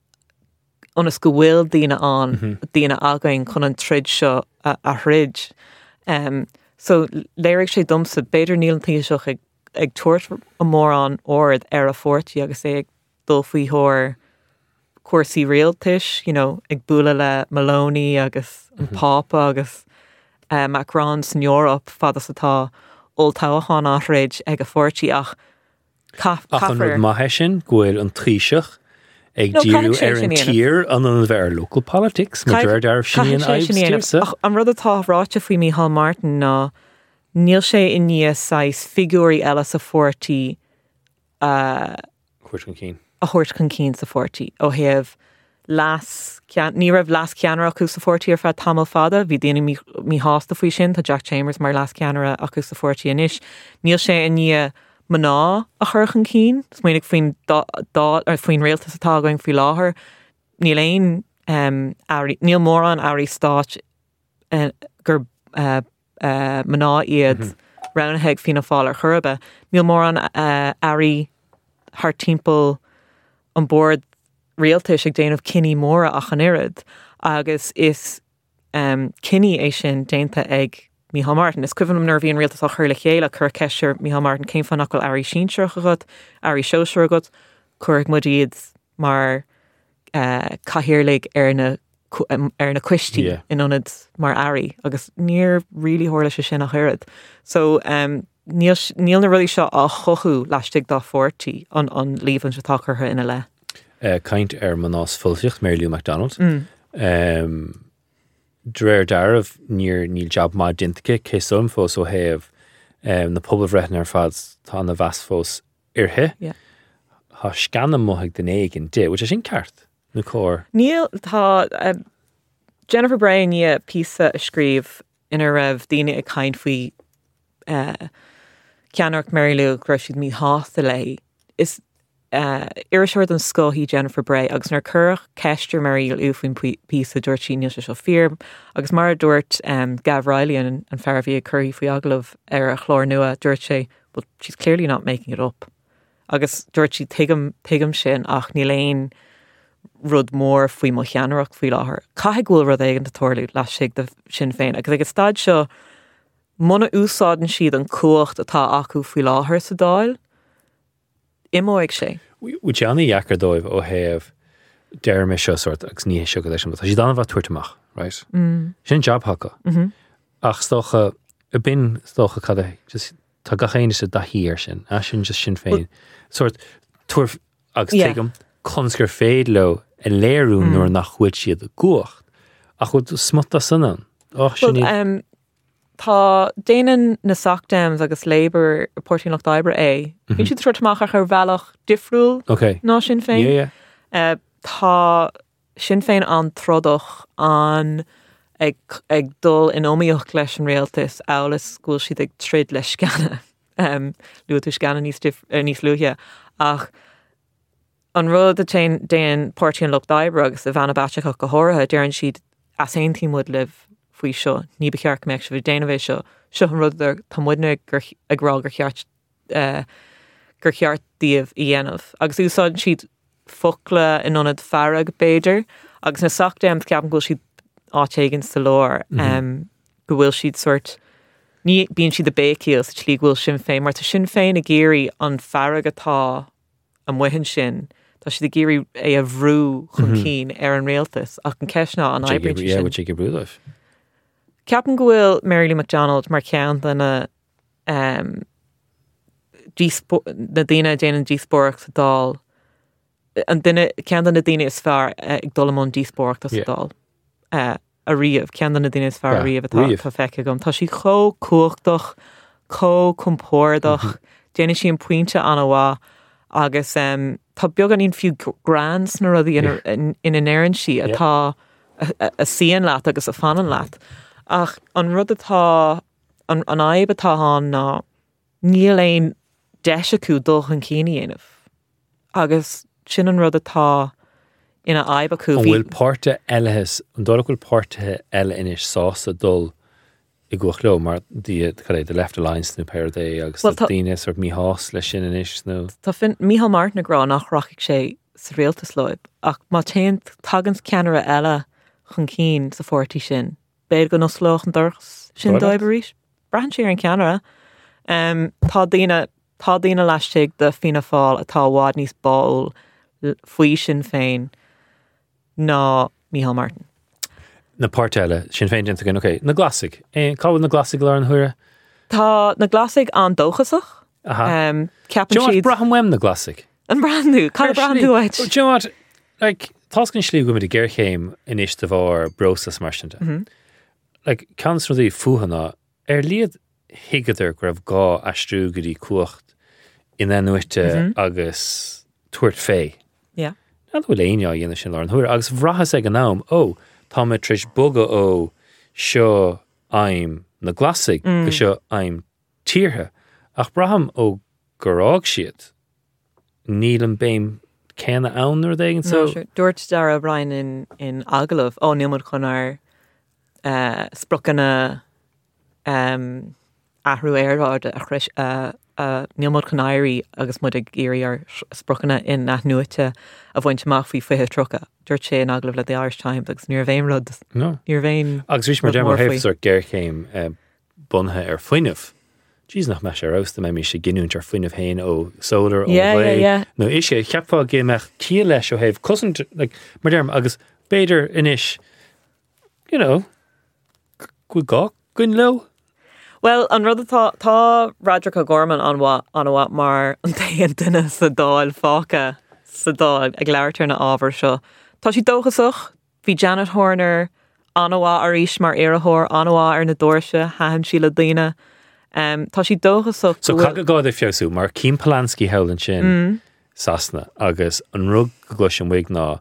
Speaker 3: onas go bhfuil daine an
Speaker 2: Mhm.
Speaker 3: daine againn chun an trid seo a, a thrid. Um, so léirigh sé dumsa beidir níl an tíiseach ag, ag tuairt a mór an ord ar a fortí agus é ag dul faoi thóir cuasaí réaltais, you know, ag bula le Maloney agus an Papa agus uh, Macrons in Europe fadas atá oltáhachán áthréid ag a fortí ach Ca-
Speaker 2: Ach an
Speaker 3: caithfear.
Speaker 2: rud maithe sin ghfuil an tríseach ag
Speaker 3: No,
Speaker 2: díú
Speaker 3: caiigh sé
Speaker 2: ar
Speaker 3: sin
Speaker 2: an
Speaker 3: íanamh.
Speaker 2: tír an an bheith local politics, mar
Speaker 3: Caiigh-
Speaker 2: dúir dar sin
Speaker 3: caiigh
Speaker 2: an
Speaker 3: sé sin
Speaker 2: aibh
Speaker 3: íanamh.
Speaker 2: stíirsa.
Speaker 3: Ach, an rud atá ráite faoi Micheál Martin ná níl sé in níos sais figúí eile sa fortí uh,
Speaker 2: Cuirt an cín.
Speaker 3: a thuirt chun cín sa fortí ó heamh las cean- ní raibh las ceanara acu sa fortí ar fad tamil fada, bhí déana mí, mí hásta faoi sin tá Jack Chambers mar las ceanara acu sa fortí inis. Níl sé in ní maná a churchan cín, smuoinnig faoin dá dá- ar faoin réaltas atá going faoi láthair. Níl éon um, airí- níl mór an airí stáit uh, gur uh, uh, maná iad mm-hmm. rannaheag fina fáil ar churbe. Níl mór an uh, airí haar timppel an board réaltais ag déanamh cinní móra a chanéad agus is um, cinní é sin déanta ag Micheál Martin. Is cuihann nervhíon réaltas a chur le chéile chur ceisiir Micheál Martin céim fan acail airí síseach a god, airí seoisiir a god, chuir mud iad mar uh, cahirirlaigh ar na cu- um, ar na cuistí
Speaker 2: Yeah.
Speaker 3: in anad mar airí agus níor rilí hála sé sin a chuirad. So um, níl s- níl na rudí seo a chothú leistigh dá fortí an an líomhann se tachartha ina le.
Speaker 2: Uh, Caint ar manás fuilteocht Mary Lou MacDonald.
Speaker 3: Mm.
Speaker 2: Um, Dréir darmh níor níl job má dintacha céom fós ó héamh um, na pobl bhreithna ar fad tá na bheas fós irthe.
Speaker 3: Yeah.
Speaker 2: Tá scanna mothag den éigen de, which is sin ceart na cór.
Speaker 3: Níl tá uh, Jennifer Bray ní písa a scríb ina raibh daine ag caint faoi uh, ceannacht Mary Lou gur siad mí hásta lei. Is uh, iriseir an scóhí Jennifer Bray agus nar curach ceistir Mary Lou faoin písa dúirt sí níos se seo fear agus mar dúirt um, Gav Riley an, an fearbhí a chuirí faoi aglah ar a chlór nua dúirt sé, but she's clearly not making it up. Agus dúirt sí tuigim tuigim sin ach ní léon rud mór faoi mo cheanarach faoi láthair. Caithfear ghfuil rud éigen de toirliú leis sig de sin féin. Agus ag stad seo Muna úsáidan siad an cuacht atá acu faoi láthair sa dáil, imóigh sé.
Speaker 2: Ú teanna dhechar dóibh ó héamh deir me seo sort agus ní seo go leis an bh. Tá sí dána bh tuairteach, right?
Speaker 3: Mm.
Speaker 2: Sin job hacha.
Speaker 3: Mhm.
Speaker 2: Ach stocha, a bin stocha cada, just tá gachéine sa da híir sin, a sin just sin féin. Sort tuair agus
Speaker 3: Yeah.
Speaker 2: teigem, consgur féad lo a léirú nuair nach chuid siad a guacht. Ach chud smutta sanan. Och sin
Speaker 3: Well, um, tá déanaan na sacdams agus Labour Portínach d'Oibre é. Bhíonn siad tuairteach ar bhealach difriúil
Speaker 2: Okay.
Speaker 3: ná Sinn Féin.
Speaker 2: Yeah, yeah.
Speaker 3: Uh, tá Sinn Féin an trodach an ag, ag dul in óíoch leis an réaltas álas gúil siad ag trid leis scanna. Um, Luú tú scanna níos, dif- uh, níos luúthe. Ach, an rud a te déan Portínach d'Oibre agus a bhena baiteach go háirithe déann siad as ein tí mud libh faoi seo, ní bechearc meid se bhí déanamh seo, seo an rud ar tá muidne gur agrá gur cheart uh, gur cheart díobh i dhéanamh. Agus úsáid siad focla in anad farag béidir, agus na sacdéim ceapan gúil siad átéigen sa lór, um, go bhfuil siad sort, ní bíonn siad a béciil sa tlí bhfuil Sinn Féin, mar tá Sinn Féin a géirí an farag atá an muhin sin, tá siad a géirí é a bhrú chun cín ar an réaltas, ach an ceisná an
Speaker 2: Jiggy-
Speaker 3: eibrín
Speaker 2: Yeah,
Speaker 3: sin.
Speaker 2: with Jiggy Brúdolf.
Speaker 3: Ceapan go bhfuil Mary Lee McDonald mar cean na um, díspo- na daine déanaan díspóach sa dál. An duine cean na daine is fear uh, ag dolamón díspóach sa
Speaker 2: Yeah.
Speaker 3: dál. Uh, a riamh, cean na daine is fear
Speaker 2: Yeah,
Speaker 3: a riamh atá
Speaker 2: riamh.
Speaker 3: tá feice gom. Tá sí có cuachtach, có compórdach, déine sí an puinte an bhá agus um, tá beag an íon fiú grants na rudí in,
Speaker 2: Yeah.
Speaker 3: in, in an éireann sí
Speaker 2: Yeah.
Speaker 3: atá a, a, a sían leat agus a fanan leat. Ach an rud atá an, an aib atá an ná níl éon deis acu dul an cíine dhéanamh. Agus sin an rud atá ina aib acu
Speaker 2: An
Speaker 3: bhí.
Speaker 2: bhfuil páirte eilethes, an dóla bhfuil páirte eile inis sása dul i gcuach leo, mar the, the Left Alliance na Pair Day agus
Speaker 3: Well,
Speaker 2: well,
Speaker 3: tá-
Speaker 2: daine sort mí hás leis sin inis nó.
Speaker 3: Tá fin Mícheál Martin ará nach rachaigh sé sa réaltas leib, ach má téan tagans ceanara eile chun cín sa fórtaí sin. Béad go nosloch an durchs sin
Speaker 2: Brilliant.
Speaker 3: d'oiberíis. Brahan sé ar an ceanara. Um, tá daine tá daine leisteigh de Fianna Fáil atá bhád níos báil l- faoi Sinn Féin ná Mícheál Martin.
Speaker 2: Na páirte eile, sin féin dint again, okay, na glasig. Eh, cábhfuil na glasig le an thuaire?
Speaker 3: Tá na glasig an dóchasach.
Speaker 2: Aha.
Speaker 3: Um, Ceapan
Speaker 2: Do you know what,
Speaker 3: siad
Speaker 2: braham wem na glasig?
Speaker 3: an brandú, Cara brandú áid.
Speaker 2: Do you know what, like, tascan slí go mit i ggéirchéim inis de bhar brosas marsinta.
Speaker 3: Mhm.
Speaker 2: Like, cans rudí fuhanna, er liad higadidir go raibh gá astrú go dtí cuacht in nuite agus tuairt fé.
Speaker 3: Yeah.
Speaker 2: Na bhfuil aine dhéana sin lá an thuair, agus bhrachas ag an nám, ó, tá me tris buga ó seo aim na glasig, go seo aim tíortha. Ach braham ó gorág siad, níl an béim céna annar dégin, so...
Speaker 3: No, sure. Dúirt Dara O'Brien in, in Agalah, ó níomad chun ar uh, sprochanna um, ahrú éráid a chris uh, uh, níomad chun éirí agus mud ag éirí ar sprochanna in nach nuite a bhaint amach faoi fithe trocha. Dúirt sé in Agalah le the Irish Times agus níor bhéim rud,
Speaker 2: No.
Speaker 3: níor bhéim
Speaker 2: Agus rís mar
Speaker 3: rud
Speaker 2: demar
Speaker 3: mór faoi.
Speaker 2: hefs ar ggéirchéim uh, bunthe ar foiineh. Jeez nach me sé rosta me mi sé ginúnt ar foiineh héin ó solar ó
Speaker 3: Yeah, yeah, yeah.
Speaker 2: No, is sé cheapá gé meach cí leis ó heh cosint, like, mar derm agus beidir inis, you know, go gá gun lo.
Speaker 3: Well, an rud atá tá Roderick O'Gorman an bhá an bhá mar an taon duine sa dáil fáca sa dáil ag leirtar na ábhar seo. Tá sí dóchasach, bhí Janet Horner an bhá ar ís mar éarthóir an bhá ar na dúirse haim sí le daine. Um, tá sí dóchasach.
Speaker 2: So
Speaker 3: go
Speaker 2: ca
Speaker 3: bhfuil-
Speaker 2: go gád fiosú, mar Kim Polanski helen sin sasna agus an rug go sin wig ná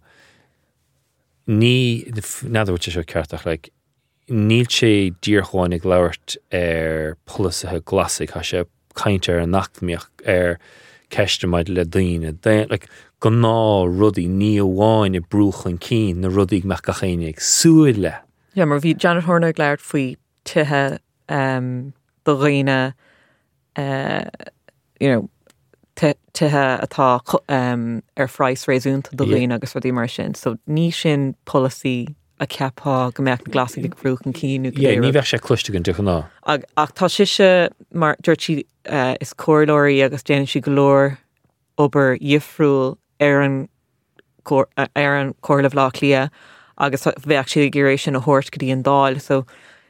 Speaker 2: ní nadhúirt seo ceartach, like, níl sé díorchháinnig leirt ar polisathe glasig ha sé cainte ar an nachmíoch ar ceistemaid le daine. Like, go ná rudí ní amháin i brúch an cín na rudí meach go chéine ag súil le.
Speaker 3: Ja, mar bhí Janet Horner ag leir faoi tuthe um, do riine uh, you know, tu- tuthe atá chu- um, ar phrais réúnta do
Speaker 2: Yeah.
Speaker 3: riine agus rudí mar sin. So ní sin policy a ceapá go meach na glasig ag brúch an cíú
Speaker 2: Yeah, ní bheith sé cloiste gon tucha ná.
Speaker 3: ag ach tá siise mar dúirt si uh, is cóirlóirí agus déanaan si golóir obair dhifriúil ar an cór- uh, ar an cóirlah lá clia agus bheith si géiréis sin a thuirt go dtí an dáil so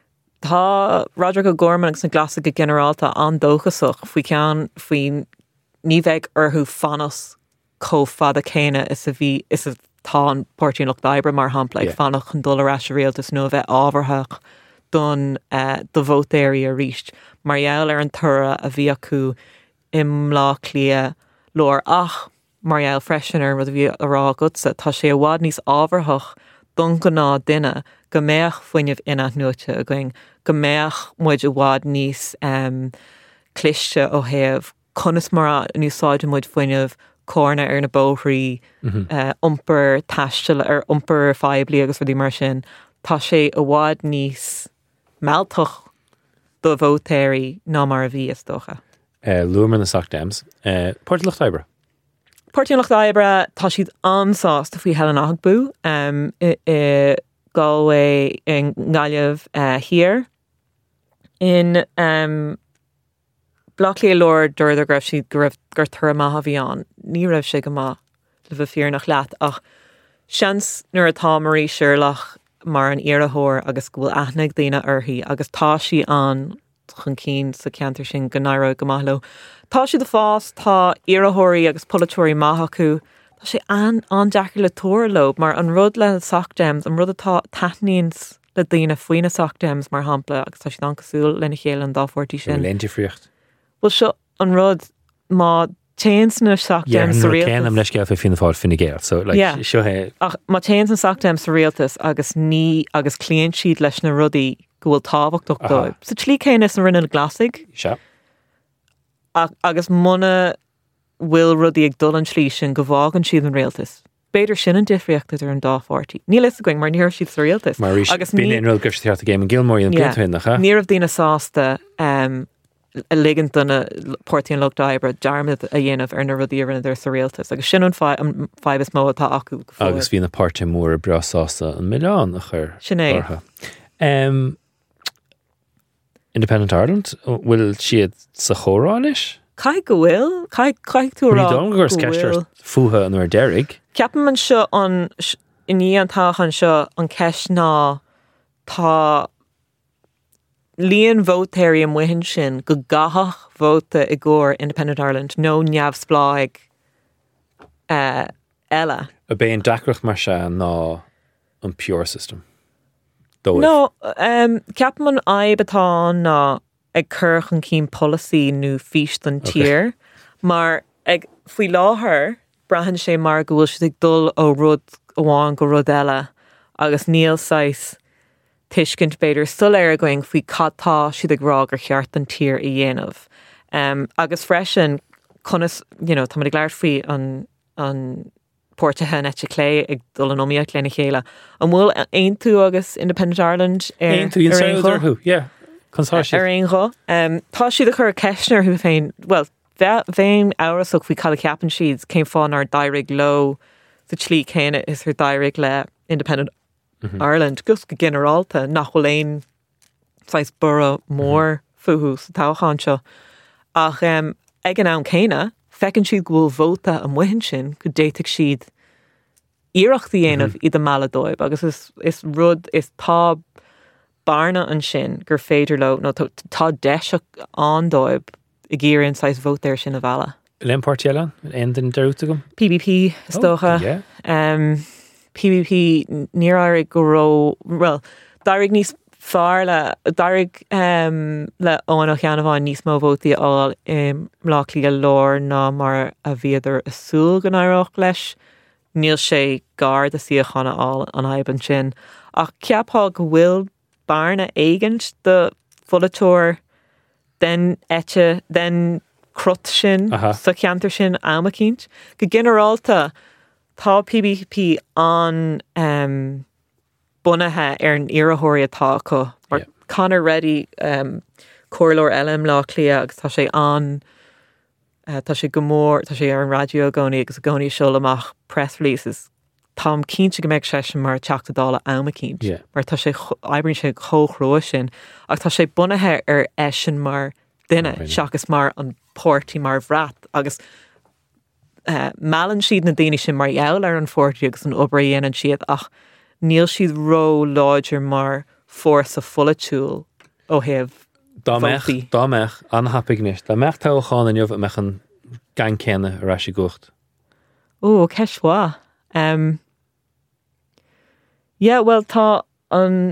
Speaker 3: tá Roger go Gorman agus na glasig go generalta an dóchasach faoi cean faoin ní bheith orthú fanas có fada céine is a bhí is a tá an Páirtín Loch d'Oibre mar hampla ag
Speaker 2: Yeah.
Speaker 3: fannach an dul arás a réaltas nó bheith ábharthach don uh, do votéirí a ríist. Mariaal ar an tura a bhí acu im lá clia lór ach Mariaal freisin ar rud a bhí ará gutsa tá sé a bhád níos ábharthach don go ná duine go méach foiinemh ina nuaite a going go méach muid a bhád níos um, cliste ó héamh conas mar núsáide muid foiinemh córna ar na bóthraí uh, umper taistil ar umper feibli agus rudí mar sin tá sé a bhád níos mealtach do bhótéirí ná mar a bhí is dócha.
Speaker 2: Uh, Luaman na Soc Dems. Uh, Páirtín Loch d'Oibre.
Speaker 3: Páirtín Loch d'Oibre tá siad ansásta faoi Helen Agbú um, i, i Galway in Gaillimh uh, here in um, Blackley Lord dur the graf siad gur gur thura maith a bhí an ní raibh sé go maith le bheith fíor nach leat ach seans nuair atá Marie Sherlock mar an iarthóir agus bhfuil aithnig daoine orthaí agus tá si an chun cín sa ceantar sin go naire go maith leo. Tá si de fás tá iarthóirí agus polatóirí maith acu tá sé an an deacair le tóirlób mar an rud le sacdems an rud atá taithníns le daoine faoine sacdems mar hampla agus tá si an cosúil lena chéile an dáfortí sin.
Speaker 2: Lente friocht.
Speaker 3: Well seo an rud má téans na
Speaker 2: Yeah,
Speaker 3: sacdems sa
Speaker 2: no can am
Speaker 3: réaltas.
Speaker 2: leis geall fin fáil finna géal. So like
Speaker 3: Yeah.
Speaker 2: seo he
Speaker 3: Ach má téans na sacdems sa réaltas agus ní agus clíonn siad leis na rudaí go bhfuil táhacht
Speaker 2: Aha.
Speaker 3: dóibh. Sa tlí céine is an rinne glasig
Speaker 2: seo.
Speaker 3: ach, agus muna bhfuil rudaí ag dul an slí sin go bhágan siad an réaltas. Beidir sin an difriochttas ar an dáfortí. Ní leis a going mar níor siad sa réaltas.
Speaker 2: Mar rís
Speaker 3: Agus
Speaker 2: bin
Speaker 3: ní-
Speaker 2: in rud gurst teart a game an Gilmore an
Speaker 3: Yeah.
Speaker 2: ginthin nach ha.
Speaker 3: Níor of dína sásta um, a ligant donna Páirtín Loch d'Oibre dearmid a dhéanamh ar na rudaí ar idir sa réaltas. Agus sin an fi- an fibas mó atá acu go fóill.
Speaker 2: Agus hí na páirte mór a brasásta an Milán a chur.
Speaker 3: Sin é.
Speaker 2: ortha. Um, Independent Ireland bhfuil siad sa chóráis?
Speaker 3: Cai go bhfuil? Cai cai tú
Speaker 2: Ní
Speaker 3: rá
Speaker 2: dom gur
Speaker 3: go
Speaker 2: sceistir
Speaker 3: bhfuil.
Speaker 2: fuha an uair derig.
Speaker 3: Ceapan man seo an s- i ní an táchan seo an ceis ná tá líon vótéirí am muhin sin go gathach vóta i gcóir Independent Ireland nó neamh spláig uh, eile.
Speaker 2: A bé an dacrach mar se ná an pure system. Dóibh.
Speaker 3: No, um, ceapan man aib atá ná ag curch an cín policy nó fís don tír, mar ag faoi láthair brahan sé mar go bhfuil siad ag dul ó rud amháin go rud eile agus níl sais tuiscint beidir sul ar going faoi cattá siad ag rá gur cheart an tír i dhéanamh. Um, agus freisin conas, you know, tá ag leir faoi an, an Portathe nete clé ag dul an omíocht lena chéile. An bhfuil aon tú agus Independent Ireland ar
Speaker 2: Aon tú íon
Speaker 3: ar aon
Speaker 2: saoil
Speaker 3: chó?
Speaker 2: chu, yeah. Consáis
Speaker 3: Ar aon chó. Um, tá siad a chur ceisnar chu féin, well, bhéin áras faoi cad ceapan siad céim fáin ar dairigh lo sa tlí chéine is ar dairigh le Independent Ireland gus go generalta nach bhfuil éon sais borough mór fuú sa táchan seo. Ach um, ag an am céine, fecinn siad go bhfuil vóta an muhin sin go déiteigh siad iarachtaí dhéanamh iad a maladóibh agus is, is rud is tá barna an sin gur féidir lo nó tá- tá deisio an dóibh i ggéironn sais vótéir sin a bhela.
Speaker 2: Len Portialan, en den derúta gom?
Speaker 3: P B P is dócha.
Speaker 2: Yeah.
Speaker 3: Um, P B P níor áirigh go ró, well, dairigh níos fearr le, dairigh um, le óan ó cheanamháin níos mó vótaí áil um, lachlí a lór ná mar a bhíidir a súl gan áireach leis. Níl sé gard a siochanna áil an aiban sin. Ach ceapá go bhfuil barna éigent de folatóir den ete, den crut sin,
Speaker 2: Aha.
Speaker 3: sa ceantar sin amacínt. Go generalta, tá P B P an um, bunathe ar an iarthóirí atá acu. Mar
Speaker 2: Yeah.
Speaker 3: Conor Reddy um, cóirlóir eile lá clia agus tá sé an uh, tá sé go mór, tá sé ar an radio gcónaí agus gcónaí seol amach press releases tám cínte go méid sé sin mar teachta dála ama cínt.
Speaker 2: Yeah.
Speaker 3: Mar tá sé aibríonn sé chóchró sin, ach tá sé bunathe ar é sin mar duine,
Speaker 2: Oh, really?
Speaker 3: seachas mar an pórtaí mar bhreat, agus uh, meallann siad na daoine sin mar eall ar an pórtaí agus an obair dhéanaan siad, ach níl siad ró láidir mar fór sa fulatúil ó heh
Speaker 2: Dámech,
Speaker 3: Fótaí.
Speaker 2: dámech, anhapig níos. Dámech tá cháin in jobh mech an gang cénne ar eisi gocht.
Speaker 3: Ó, ceisá. Um, yeah, well, tá an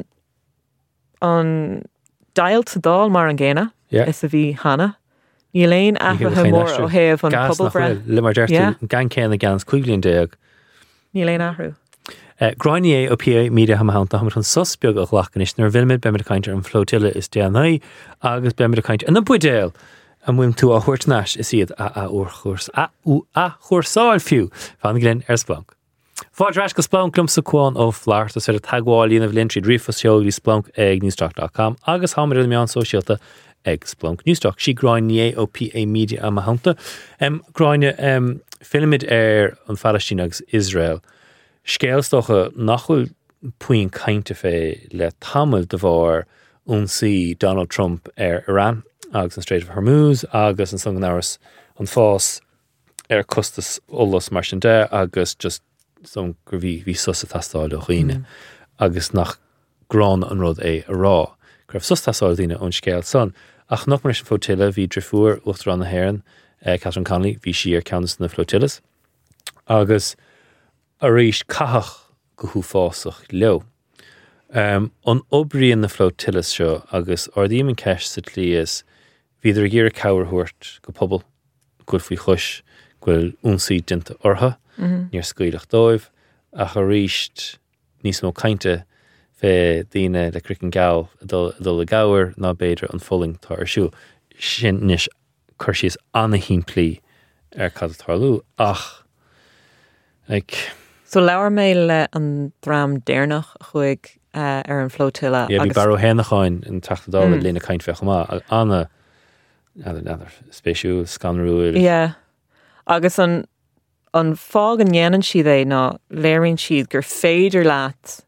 Speaker 3: an dailta dál mar an ggéine
Speaker 2: Yeah.
Speaker 3: is a bhí hana. Ní léon ahrathe mór ó heh an
Speaker 2: Gas nach
Speaker 3: poblbre.
Speaker 2: bhfuil, le mar deirtú,
Speaker 3: Yeah.
Speaker 2: gang cénne gans cuiglíon déag.
Speaker 3: Ní léon ahrú.
Speaker 2: Uh, Gráinní é ó P A mídia hamhananta hamar an sosbeag a ghlachcanis nar bhilmid be mar cainte an flotile is D N A agus be mar cainte an na buidéal an bhuiim tú a chuirtnáis is iad a a úr churs a ú a chuirsáil fiú fan glynn ar splunk. Fáid reis go splunk glum sa cuáin ó flaart a suir a tagháilíon a bhlintrí rífosisiolí splunk ag newstalk dot com agus hamar in meán sosialta ag splunk newstalk. Si Gráinní é ó P A mídia hamhananta. Um, Gráine um, filmid ar an Palestine agus Israel. Scéalstocha nachhfuil puin cainte fé le tamil de bhar únsaí Donald Trump ar Iran agus an Strait of Hormuz agus an songan áras an fás ar costas olas mar sin de agus just son gur bhí bhí susa tastáil do chuoine agus nach grán an rud é a rá. Gribh susa tastáil daoine ón scéal son ach nach mar sin flotile bhí drifuair uachtar an na hhéireann eh, Catherine Connolly bhí si ar ceannas na flotilas agus a rééis cathach go thú fásach leo. Um, an obrion na flotilas seo agus ardíim an ceis sa tlí is bhíidir a ggéar cabhar thuairt go pobl go faoi chuis gofuil únsaí dinta ortha níor scaoileach dóibh ach a réist níos mó cainte fé daoine le cricin gáil a dul a dul a gabhar ná beidir an foling tá ar siú sin níos chuir síos anna hín plí ar cad tarlú ach like,
Speaker 3: So leabhar mé le an drám déirnach chuig uh, ar an flotile.
Speaker 2: yeah, bhí
Speaker 3: agus-
Speaker 2: baró hénacháin in tachtadá mm. léna caint fecha má anna anna spéisiú scanrúil
Speaker 3: Yeah. Agus an an fág an dhéanaan siad é ná léironn siad gur féidir leat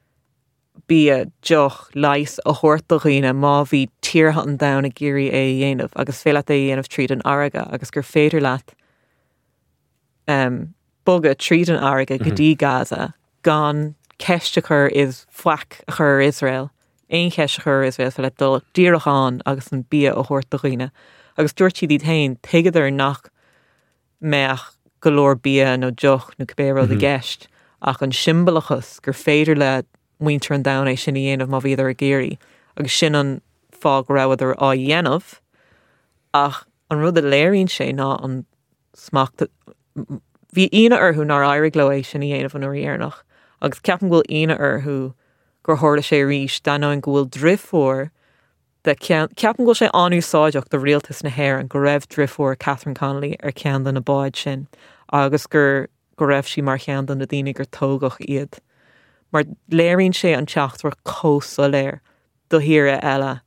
Speaker 3: bí a deoch leis a thuirtaghine má bhí tíortha an dam a géirí é dhéanamh agus fé leat é dhéanamh tríd an airige agus gur féidir leat um, bogad tríd an airige go dtí Gaza gan ceiste chur is foic a chur Israel. Ein ceiste chur Israel fe le dul díochán agus an bí a thuirtaghine. Agus dúirt siad iad hain tuigeidir nach meach golóir bia nó deoch nó cabbéro de gceist ach an simbalaachas gur féidir le muintear an dam é sin i dhéanamh má bhíidir a géirí agus sin an fág raidir á dhéanamh ach an rud a léironn sé ná an smaachta bhí ina orthú nar airig le é sin i dhéanamh an uíarnach agus ceapan ghfuil ina orthú gur tharla sé ríis dáná an ghfuil drifór de ceapan ghfuil sé anúsáideach do rialtas na hhéir an go raibh drifór Catherine Connolly ar cean den na báid sin agus gur go raibh sí mar chean den na daoine gur tógach iad. Mar léironn sé an teachtar cósa léir do híre eile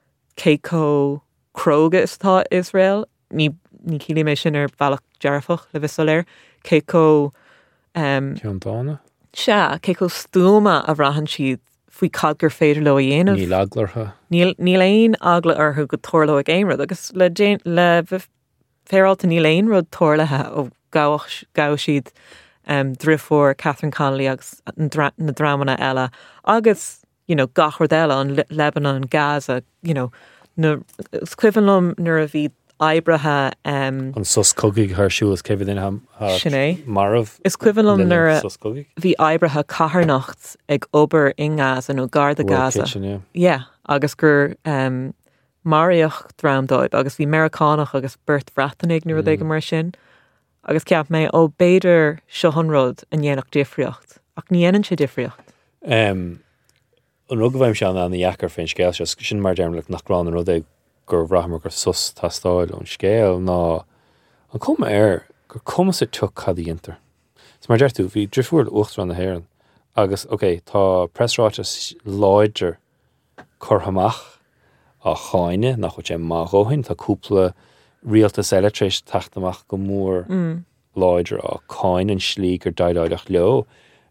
Speaker 3: cé có cróga is tá Israel ní ní cílí mé sin ar bhealach dearfach le bheits léir cé có um,
Speaker 2: cean dána
Speaker 3: se cé có stúma a bhrahan siad faoi cad gur féidir le a dhéanamh.
Speaker 2: ní laglartha
Speaker 3: Níl níl éon agla orthú go tuairla a géimrad agus le dé- le bh- féráilta níl éon rud tuairlathe ó gabhach gabh siad um, drifór Catherine Connolly agus an dra- na drámanna eile agus you know, gachard eile an Le- Lebanon, Gaza, you know, na cuihanlum nuair a bhí aibrethe um,
Speaker 2: an sus cogaigh th siúlas céh in ham
Speaker 3: sin é.
Speaker 2: marmh
Speaker 3: Is cuihanlum nuair a
Speaker 2: sus cogaigh
Speaker 3: bhí aibrethe catharnacht ag obair in Gaza nó Garda Gaza.
Speaker 2: yeah.
Speaker 3: Yeah, agus gur um, Mariach drámdóib agus bhí Americánach agus Bert Vratanig nuair mm. mar sin agus ceap mé ó béidir seohanród an dhéanach difriocht ach níanaan sé difriocht.
Speaker 2: Um, an rug bhaim seán an dhechar féin scéil se sin mar dermla nachrán an rud é gur bhrathmar gur sus tastáil ón scéal ná an cum air gur cum sa tu cadí inter. S mar deirtú bhí drifúil uachtar an na hhéireann agus ok tá pressráte láidir chorthamach a cháine nach chu sé máthóhain tá cúpla rialtas eile trééis taachtamach go mór
Speaker 3: Mm.
Speaker 2: láidir á cáin an slí gur daidáideach leo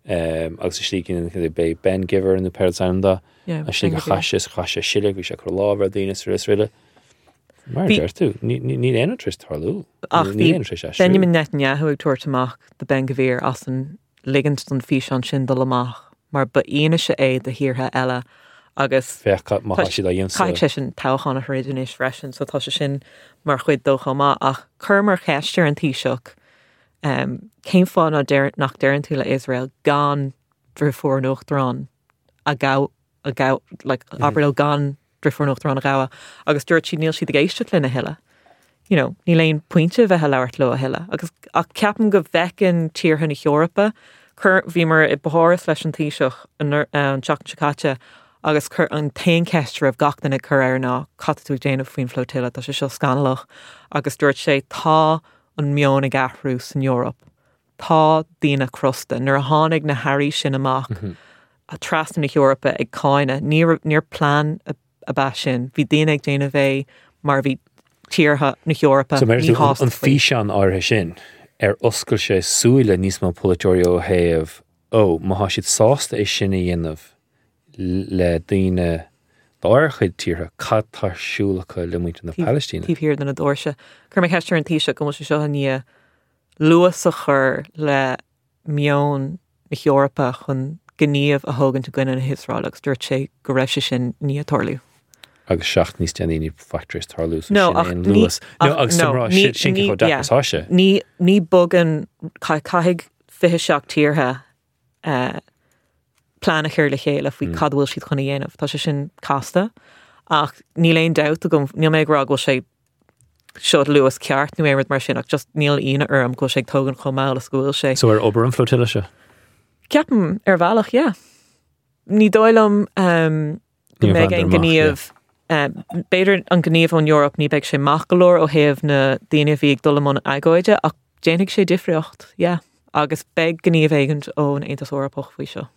Speaker 2: um, agus is slícin in be Ben Giver in the Perzanda,
Speaker 3: Yeah,
Speaker 2: a slí
Speaker 3: Ben
Speaker 2: a
Speaker 3: Giver.
Speaker 2: chasis, chasis silig, vi sé chu lábhar dtíine ar is riile. Mar
Speaker 3: Bhí-
Speaker 2: deirtú, ní éana tris tarlú.
Speaker 3: Ach,
Speaker 2: Ní
Speaker 3: bhí
Speaker 2: éana tris eisiú.
Speaker 3: Benjamin Netanyahu ag tuairteach de Ben Gvir as an ligand don fi an sin dul amach, mar ba aine se é de hirthe eile agus
Speaker 2: Fecha má
Speaker 3: Tá-
Speaker 2: si a dhéansa.
Speaker 3: caiig sé sin táchan a réidirnééis freisin, so tá se sin mar chuid dócha má ach chumar cheiste an tíiseach um, céim fáin á deir- nach dean tú le Israel gan drifór nóchtrán a gá a gá like,
Speaker 2: Mhm.
Speaker 3: abril gan drifór nóchtrán a gáha agus dúirt si níl si de géiste lena heile. You know, ní léon pointe bheit leirt le a heile. Agus a ceapan go bhecin tíortha na Eorpa, chur bhí mar i btháras leis an tíiseach an nur- an teach chicate agus chur an tain ceistre ah gachtainna chur ar ná catú déanamh faoin flotilla tá sé seo scanalach agus dúirt sé tá an meon ag athrús in Eorop. Tá dína crosta nuair a tháinig na hairí sin amach a trasna na Eorpa ag cáine níor níor plán a, a bheit sin. Bhí daine ag déanamh é mar bhí tíortha na Eorpa
Speaker 2: So mar
Speaker 3: ní
Speaker 2: an
Speaker 3: hásta faoi.
Speaker 2: fi an áirthe sin ar oscail sé súile níos má polytório ó héamh ó má há siad sásta é sinna dhéanamh le daine áirchaid tíre catáisiúlacha le muinte na Palestína.
Speaker 3: Tíh hir den a dóirse. Cur me ceiste an tíise go se seo ní luas a chur le mion na Eorpa chun gníomh a thugann tú gine na Hisrálagus dúirt sé go raibh sin ní atorliú.
Speaker 2: agus seach níos déanaí factories tarlús
Speaker 3: No, ach,
Speaker 2: in
Speaker 3: ní-
Speaker 2: luas. No,
Speaker 3: ach,
Speaker 2: agus
Speaker 3: no,
Speaker 2: samrá
Speaker 3: ní-
Speaker 2: sin
Speaker 3: ní-
Speaker 2: go
Speaker 3: yeah.
Speaker 2: dachas háise.
Speaker 3: Ní ní bogan cai caiig fihe seach tíortha uh, plánach chuir le chéile faoi cadhfuil siad chuna dhéanamh. Tá sé sin casta ach ní léon doubt a gom níl méid rá goil sé seo luas ceart nó éad mar sin ach just níl ine orm go sé tógan chomáil a scoil sé.
Speaker 2: So ar ober an flotilla se.
Speaker 3: Ceapan ar bhealach, yeah. Ní dóilm um, go
Speaker 2: Níor
Speaker 3: méid
Speaker 2: bhain
Speaker 3: an
Speaker 2: ar mach,
Speaker 3: gníomh um, beidir an gníomh ón Eorop ní beag sé mach golóir ó héamh na daine bhí ag dolamón agóide ach déananig sé difriocht, yeah. Agus beag gníomh éigent ón Aontas Eorpach faoi seo.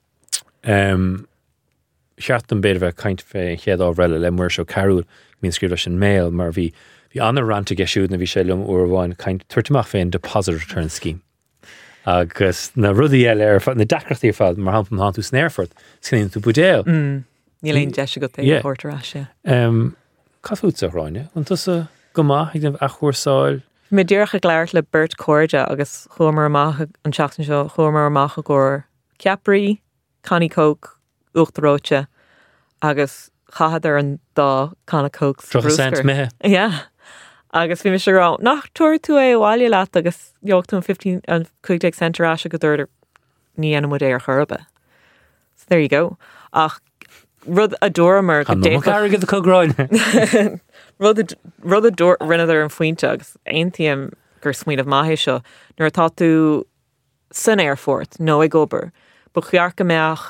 Speaker 2: Um, Seacht an beidir bheith caint fé chéad á bhreile le muir seo carúil mín scríb leis an mail mar bhí bhí anna ranta geisiúd na bhí sé lem uair bháin caint tuairteach féin deposit return scheme. Agus na rudí eile ar fa- na dacrachtaí ar fád mar hampam háú snéirfort sníonn tú budéal.
Speaker 3: Ní léon de go
Speaker 2: Yeah.
Speaker 3: é chuirtará sé.
Speaker 2: Um, Caút a ráine, an tu a go maith ag a chuirsáil.
Speaker 3: Mé ddíorcha léir le Bert Corde agus chumar amach an seachtain seo chumar amach gur ceapraí, Connie Coke, Uachtaróte agus chahadar an dá Connie Coke.
Speaker 2: Trocha cent methe.
Speaker 3: Yeah. Agus bhí me se rá nach tuair tú é bháile leat agus jochtún fifteen an chuigteag centrá a go dúir ní anmú é ar churbe. So there you go. Ach rud a dúramar go
Speaker 2: An nó
Speaker 3: décha
Speaker 2: agad a cográin.
Speaker 3: rud a- rud a dúr rinneidir an foiointe agus aontaim gur smuoineh maithé seo nuair atá tú san airfort nó ag obair, ba chuar go meach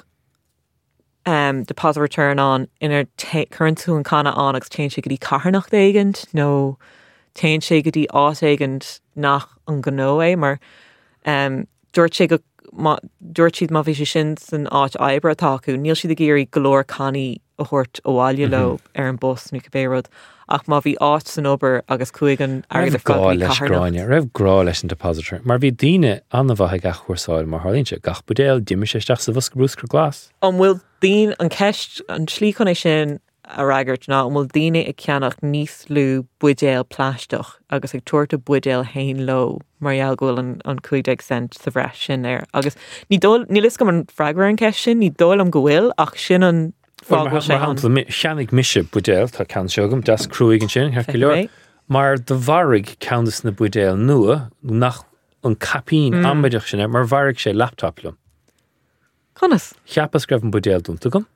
Speaker 3: um, deposit return on inar chuann tú an canna an agus te sé go dtí carnach éigent nó te sé go dtí áit éigent nach an gó é mar um, dúirt sé go ma- dúirt siad má bhí sé sin san áit ebre atá acu, níl siad a géirí golóir caní a chuirt óháile le ar an bus nu cobérod ach má bhí áit san obair agus chuig an
Speaker 2: Raibh
Speaker 3: airad
Speaker 2: grá leis gráine, raibh grá leis an depositor. Mar bhí daine anna bhathe gach chuirsáil mar hálínse gach budéal diimi séisteach sa bhus go brúscar glas.
Speaker 3: an bhfuil daon an ceist an slí chuna sin a raigart ná an bhfuil daine ag ceannach níos lú buidéal pláisteach agus ag tuairta buidéal hain lo marall ghfuil an, an chuideag cent sa bhreis sin ar agus ní dul ní lis go an freigra an ceist sin ní dul am go bhfuil ach sin an fágil sé an
Speaker 2: Seannig mise budéal tá can seogam das cruúig an sin
Speaker 3: Feicimé.
Speaker 2: leor. Mar de bharrig ceandas na budéal nua nach an capín ambaideach sinna mar bharrig sé laptoplum.
Speaker 3: Conas
Speaker 2: Cheappas greibh an budéal dúnta gom.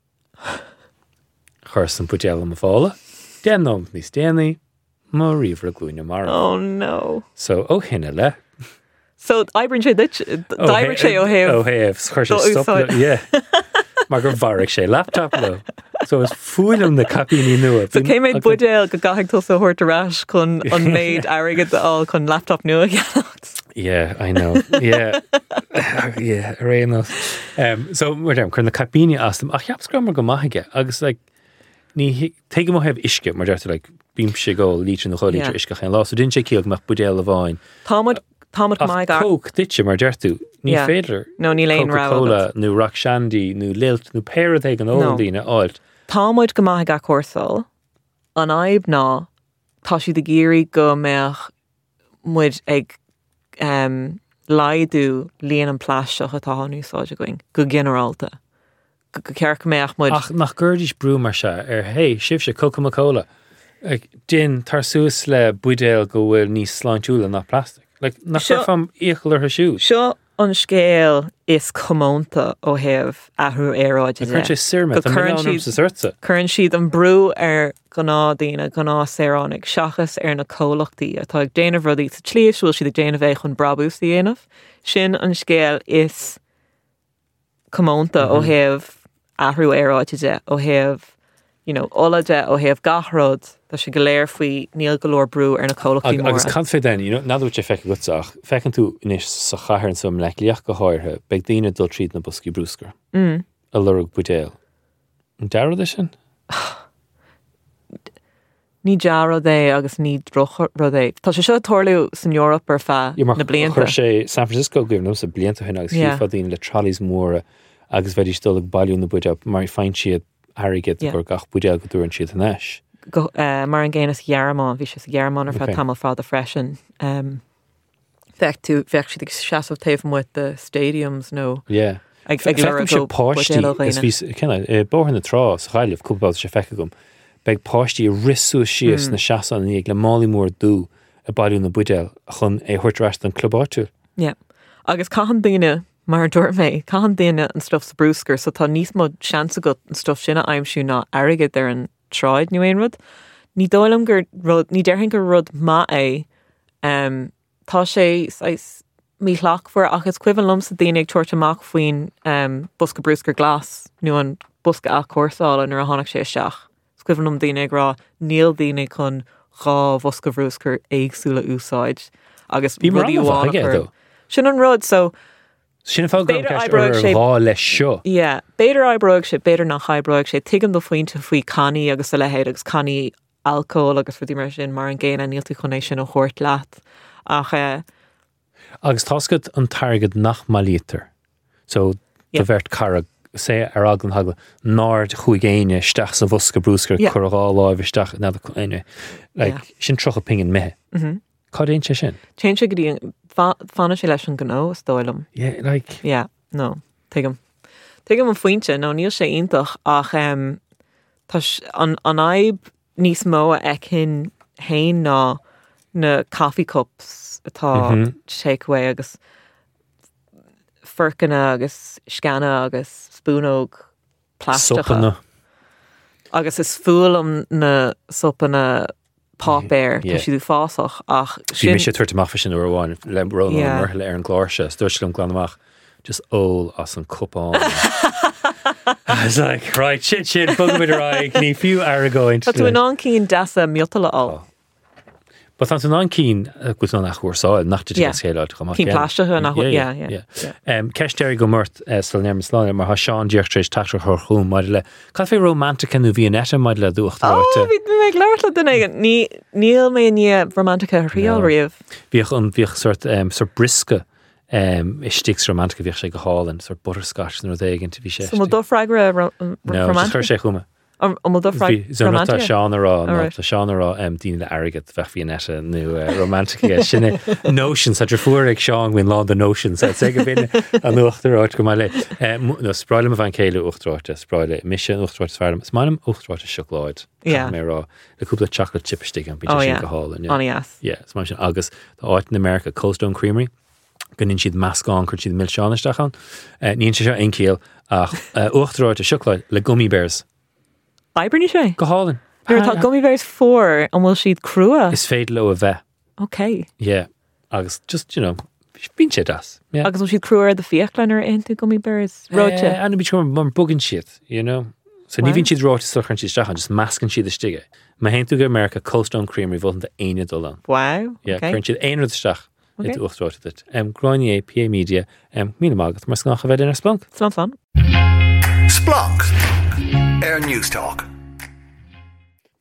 Speaker 2: Churs an budéal am a fála. Déanóm níos déanaí má riomhar a glúine mar.
Speaker 3: oh no
Speaker 2: So ó hinne le.
Speaker 3: so Ibrin sé dit daibrig sé ó
Speaker 2: Ó
Speaker 3: héamh
Speaker 2: héamh, chuir sé
Speaker 3: Do
Speaker 2: stop
Speaker 3: úsáid.
Speaker 2: le, yeah. Mar gur bharrig sé laptop le. So is fuúilm na capíní nua.
Speaker 3: so cé méid buidéal go gaigh tú sa thuirtarás chun an méid airigad á chun laptop nua geacht.
Speaker 2: Yeah, I know. Yeah. yeah, réanos. Um, so, mar dem, chun na capíní astam, ach cheap scramar go maithige, agus, like, ní, teige mo hebh isce, mar deirtu, like, bím sé go lítrin na choilítre
Speaker 3: Yeah.
Speaker 2: isce chéin lá, so din sé cíag meach budéal a bháin.
Speaker 3: Támad Támad go maith
Speaker 2: Ach, Coke, ditse mar deirtú. Ní
Speaker 3: Yeah.
Speaker 2: féidir.
Speaker 3: No, ní léon rá
Speaker 2: Coca-Cola, nó Rock Shandy, nó Lilt, nó Peirad an
Speaker 3: No.
Speaker 2: óil dína áilt.
Speaker 3: Támuid go maith ga cuasáil an aib ná tá si de géirí go meach muid ag um, laidú líon an pláisteach atá úsáide going go generalta. Go go cear go meach muid
Speaker 2: Ach, nach gurdis brú mar se, ar hei, sif se Coca-Cola. Ag, din tar suas le buidéil go bhfuil níos sláintúla na plastic. Like, nach
Speaker 3: Seo-
Speaker 2: gur fam íochal ar her siús.
Speaker 3: Seo an scéal is commónta ó heh ahrú éráide
Speaker 2: Current is sirma,
Speaker 3: Go
Speaker 2: the
Speaker 3: current
Speaker 2: million
Speaker 3: sheet-
Speaker 2: sa surta.
Speaker 3: Current siad an brú ar gná daine gná séránnig seachas ar na cólachtaí atá ag déanamh rudí sa tlíosúil siad ag déanamh é chun brabús dhéanamh. Sin an scéal is commónta ó heh ahrú éráide ó heh you know, olaide ó heh gahród tá sé go léir faoi níl golóir brú ar na cólachtaí
Speaker 2: Ag, agus
Speaker 3: móra.
Speaker 2: can fé den, you know, nádú sé feice gutach, fecin tú inis sa chahar an som le liach go háirthe, beag daine dul tríd na busci brúscar. Mm. A lurug budéil. An darad é sin?
Speaker 3: Ní dearad é agus ní droch rud é. Tá sé seo toirliú san Europa ar fe
Speaker 2: Ja, mar
Speaker 3: na blianta.
Speaker 2: chuir sé San Francisco gomh sa blianta hin agus
Speaker 3: Yeah.
Speaker 2: yeah. daine le trolleys móra agus bheitidir still ag bailú na buide mar fein siad airigid
Speaker 3: Yeah.
Speaker 2: gur gach budéil go dúr an siad an eis.
Speaker 3: Go, uh, mar an ggéananas Gearmán, bhí sé sa Gearmán ar fe
Speaker 2: Okay.
Speaker 3: tamil fád a freisin. Um, Feic tú, feic si seaamh taobh with the stadiums, no.
Speaker 2: Yeah.
Speaker 3: Ag ag
Speaker 2: Fecin
Speaker 3: le
Speaker 2: sé
Speaker 3: go
Speaker 2: páistí, is bhí, cinna, bór na trá, sa chaileh cúpabáil sé feice gom, beag páistí risú sios na seasan ag le málaí mór dú a bailú na budéil chun é chuirtrast an clubáú.
Speaker 3: Yeah. Agus cahan daine mar dúir mé, cahan daine an stuff sa brúscar, so tá níos mod seansa go an stuff sinna aimimsú ná airigid ar an tráid nu éon rud. Ní dóilm gur rud, ní deirhin gur rud má é, um, tá sé sais, mí hlachfuair agus cuihan lom sa daine ag tuairt amach faoin um, busca brúscar glas, nu an busca a cuasáil ar a tháinig sé seach. Cuihan lom daine ag rá níl daine chun rá busca brúscar éagsúla úsáid. Agus
Speaker 2: Bhí mar
Speaker 3: rudí
Speaker 2: anmh
Speaker 3: bhána
Speaker 2: aige,
Speaker 3: chur-
Speaker 2: though.
Speaker 3: Sin an rud, so
Speaker 2: Sinna fág
Speaker 3: Beidir
Speaker 2: an
Speaker 3: oibreog
Speaker 2: ceist
Speaker 3: sé-
Speaker 2: ar rá leis seo.
Speaker 3: yeah, beidir aibreog sé, beidir nach haibreog sé, tuigim do faointe faoi caní agus a lehéad agus caní alcohol agus rudí mar sin mar an ggéine níl tú chunéis sin ó chóirt leat. Ach, uh,
Speaker 2: Agus táscad an targad nach malítar. So,
Speaker 3: Yeah.
Speaker 2: de bheirt cara sé ar agan hagla náir chuigéine steach sa bhosca brúscar
Speaker 3: Yeah.
Speaker 2: chur á láimh steach na chuine. Like,
Speaker 3: Yeah.
Speaker 2: sin trocha pingin me.
Speaker 3: Mhm.
Speaker 2: Cá déon sé sin?
Speaker 3: Chéin sé go dtí fanna sé leis an gó stoilm.
Speaker 2: Yeah, like,
Speaker 3: Yeah, no, tuigim. Tuigim an faointe, no, níl sé iontach ach um, tá s- an, an aib níos mó a echin hain ná na coffee cups atá
Speaker 2: Mhm.
Speaker 3: takeaway agus furcanna agus scanna agus spúnóg plásticha.
Speaker 2: suppanna.
Speaker 3: Agus is fúlam na suppanna pop air
Speaker 2: Yeah.
Speaker 3: tá siadú fásach ach
Speaker 2: Sí mi sé tuairta amach sin ar bháin le ró
Speaker 3: Yeah.
Speaker 2: mar le ar an gláirse, dúirt am glanamach just ól as an cupán. I was like, right, shit, shit, bug with raig, ní fiú aragóint.
Speaker 3: Tá tú an an cín deasa miotala á.
Speaker 2: But an an cín go an nach chuáil nach
Speaker 3: Yeah.
Speaker 2: chéile
Speaker 3: Cín pláistethe nach yeah, yeah, yeah.
Speaker 2: Ceistéir go mort sal neir sláin mar ha seán deochtrééis tatar chu chuún mar le Ca fé romantica nó bhí neta maid le
Speaker 3: Oh,
Speaker 2: dúchtráte.
Speaker 3: bhí mé leirla duna ní níl mé ní romantica rial riamh.
Speaker 2: Bhíoch an bhíoch sort um, sort briske um, istíks romantica bhíoch sé go hálan sort butterscotch nó dhéigen bhí sé.
Speaker 3: So mo do freigra
Speaker 2: No,
Speaker 3: romantica.
Speaker 2: chuir sé chuma.
Speaker 3: Mo do
Speaker 2: Bhí
Speaker 3: freigra
Speaker 2: zonatá
Speaker 3: romantica.
Speaker 2: seanará
Speaker 3: Alright.
Speaker 2: tá seanará um, díine le agad bheith hí neta nó romantica sinna notions a fuair ag seán bhín lá the notions a sé go bhíine an uachtarráit go mai le nó spráile a bhain céile uchtráte spráile mis uchtráit fearm is maim uchtráte siocláid
Speaker 3: Yeah.
Speaker 2: mé rá leúpla chocolate chipstick an bí
Speaker 3: Oh,
Speaker 2: sin
Speaker 3: yeah.
Speaker 2: go hálan
Speaker 3: Aní as.
Speaker 2: yeah is mar sin agus tá áit in America Cold Stone Creamery gunnin siad meascán chuir siad mil seánistechan níon sé seo incíal ach uchtráte siocláid le gummy bears
Speaker 3: Iberní sé?
Speaker 2: go hálan
Speaker 3: Nuair tá gummy bears fór an bhfuil siad crua.
Speaker 2: is féad le a bheith
Speaker 3: Ok.
Speaker 2: yeah agus just you know bín sé das yeah
Speaker 3: Agus bhfuil siad crua de fiachlein ar into gummy bears. Rote.
Speaker 2: an bí mar bugan siad you know so ní
Speaker 3: Wow.
Speaker 2: vín siad ráte suchan si stachan just mascan siad a stige ma hen tú go America Cold Stone Creamery bhil de aine dul
Speaker 3: Wow.
Speaker 2: yeah
Speaker 3: Okay.
Speaker 2: chun siad aine stach
Speaker 3: Okay.
Speaker 2: it uchtráte dit um Groinier P A Media um mí mágat mar snácha bheith in ar splunk
Speaker 3: Slán slán.
Speaker 1: Splunk. Air News Talk.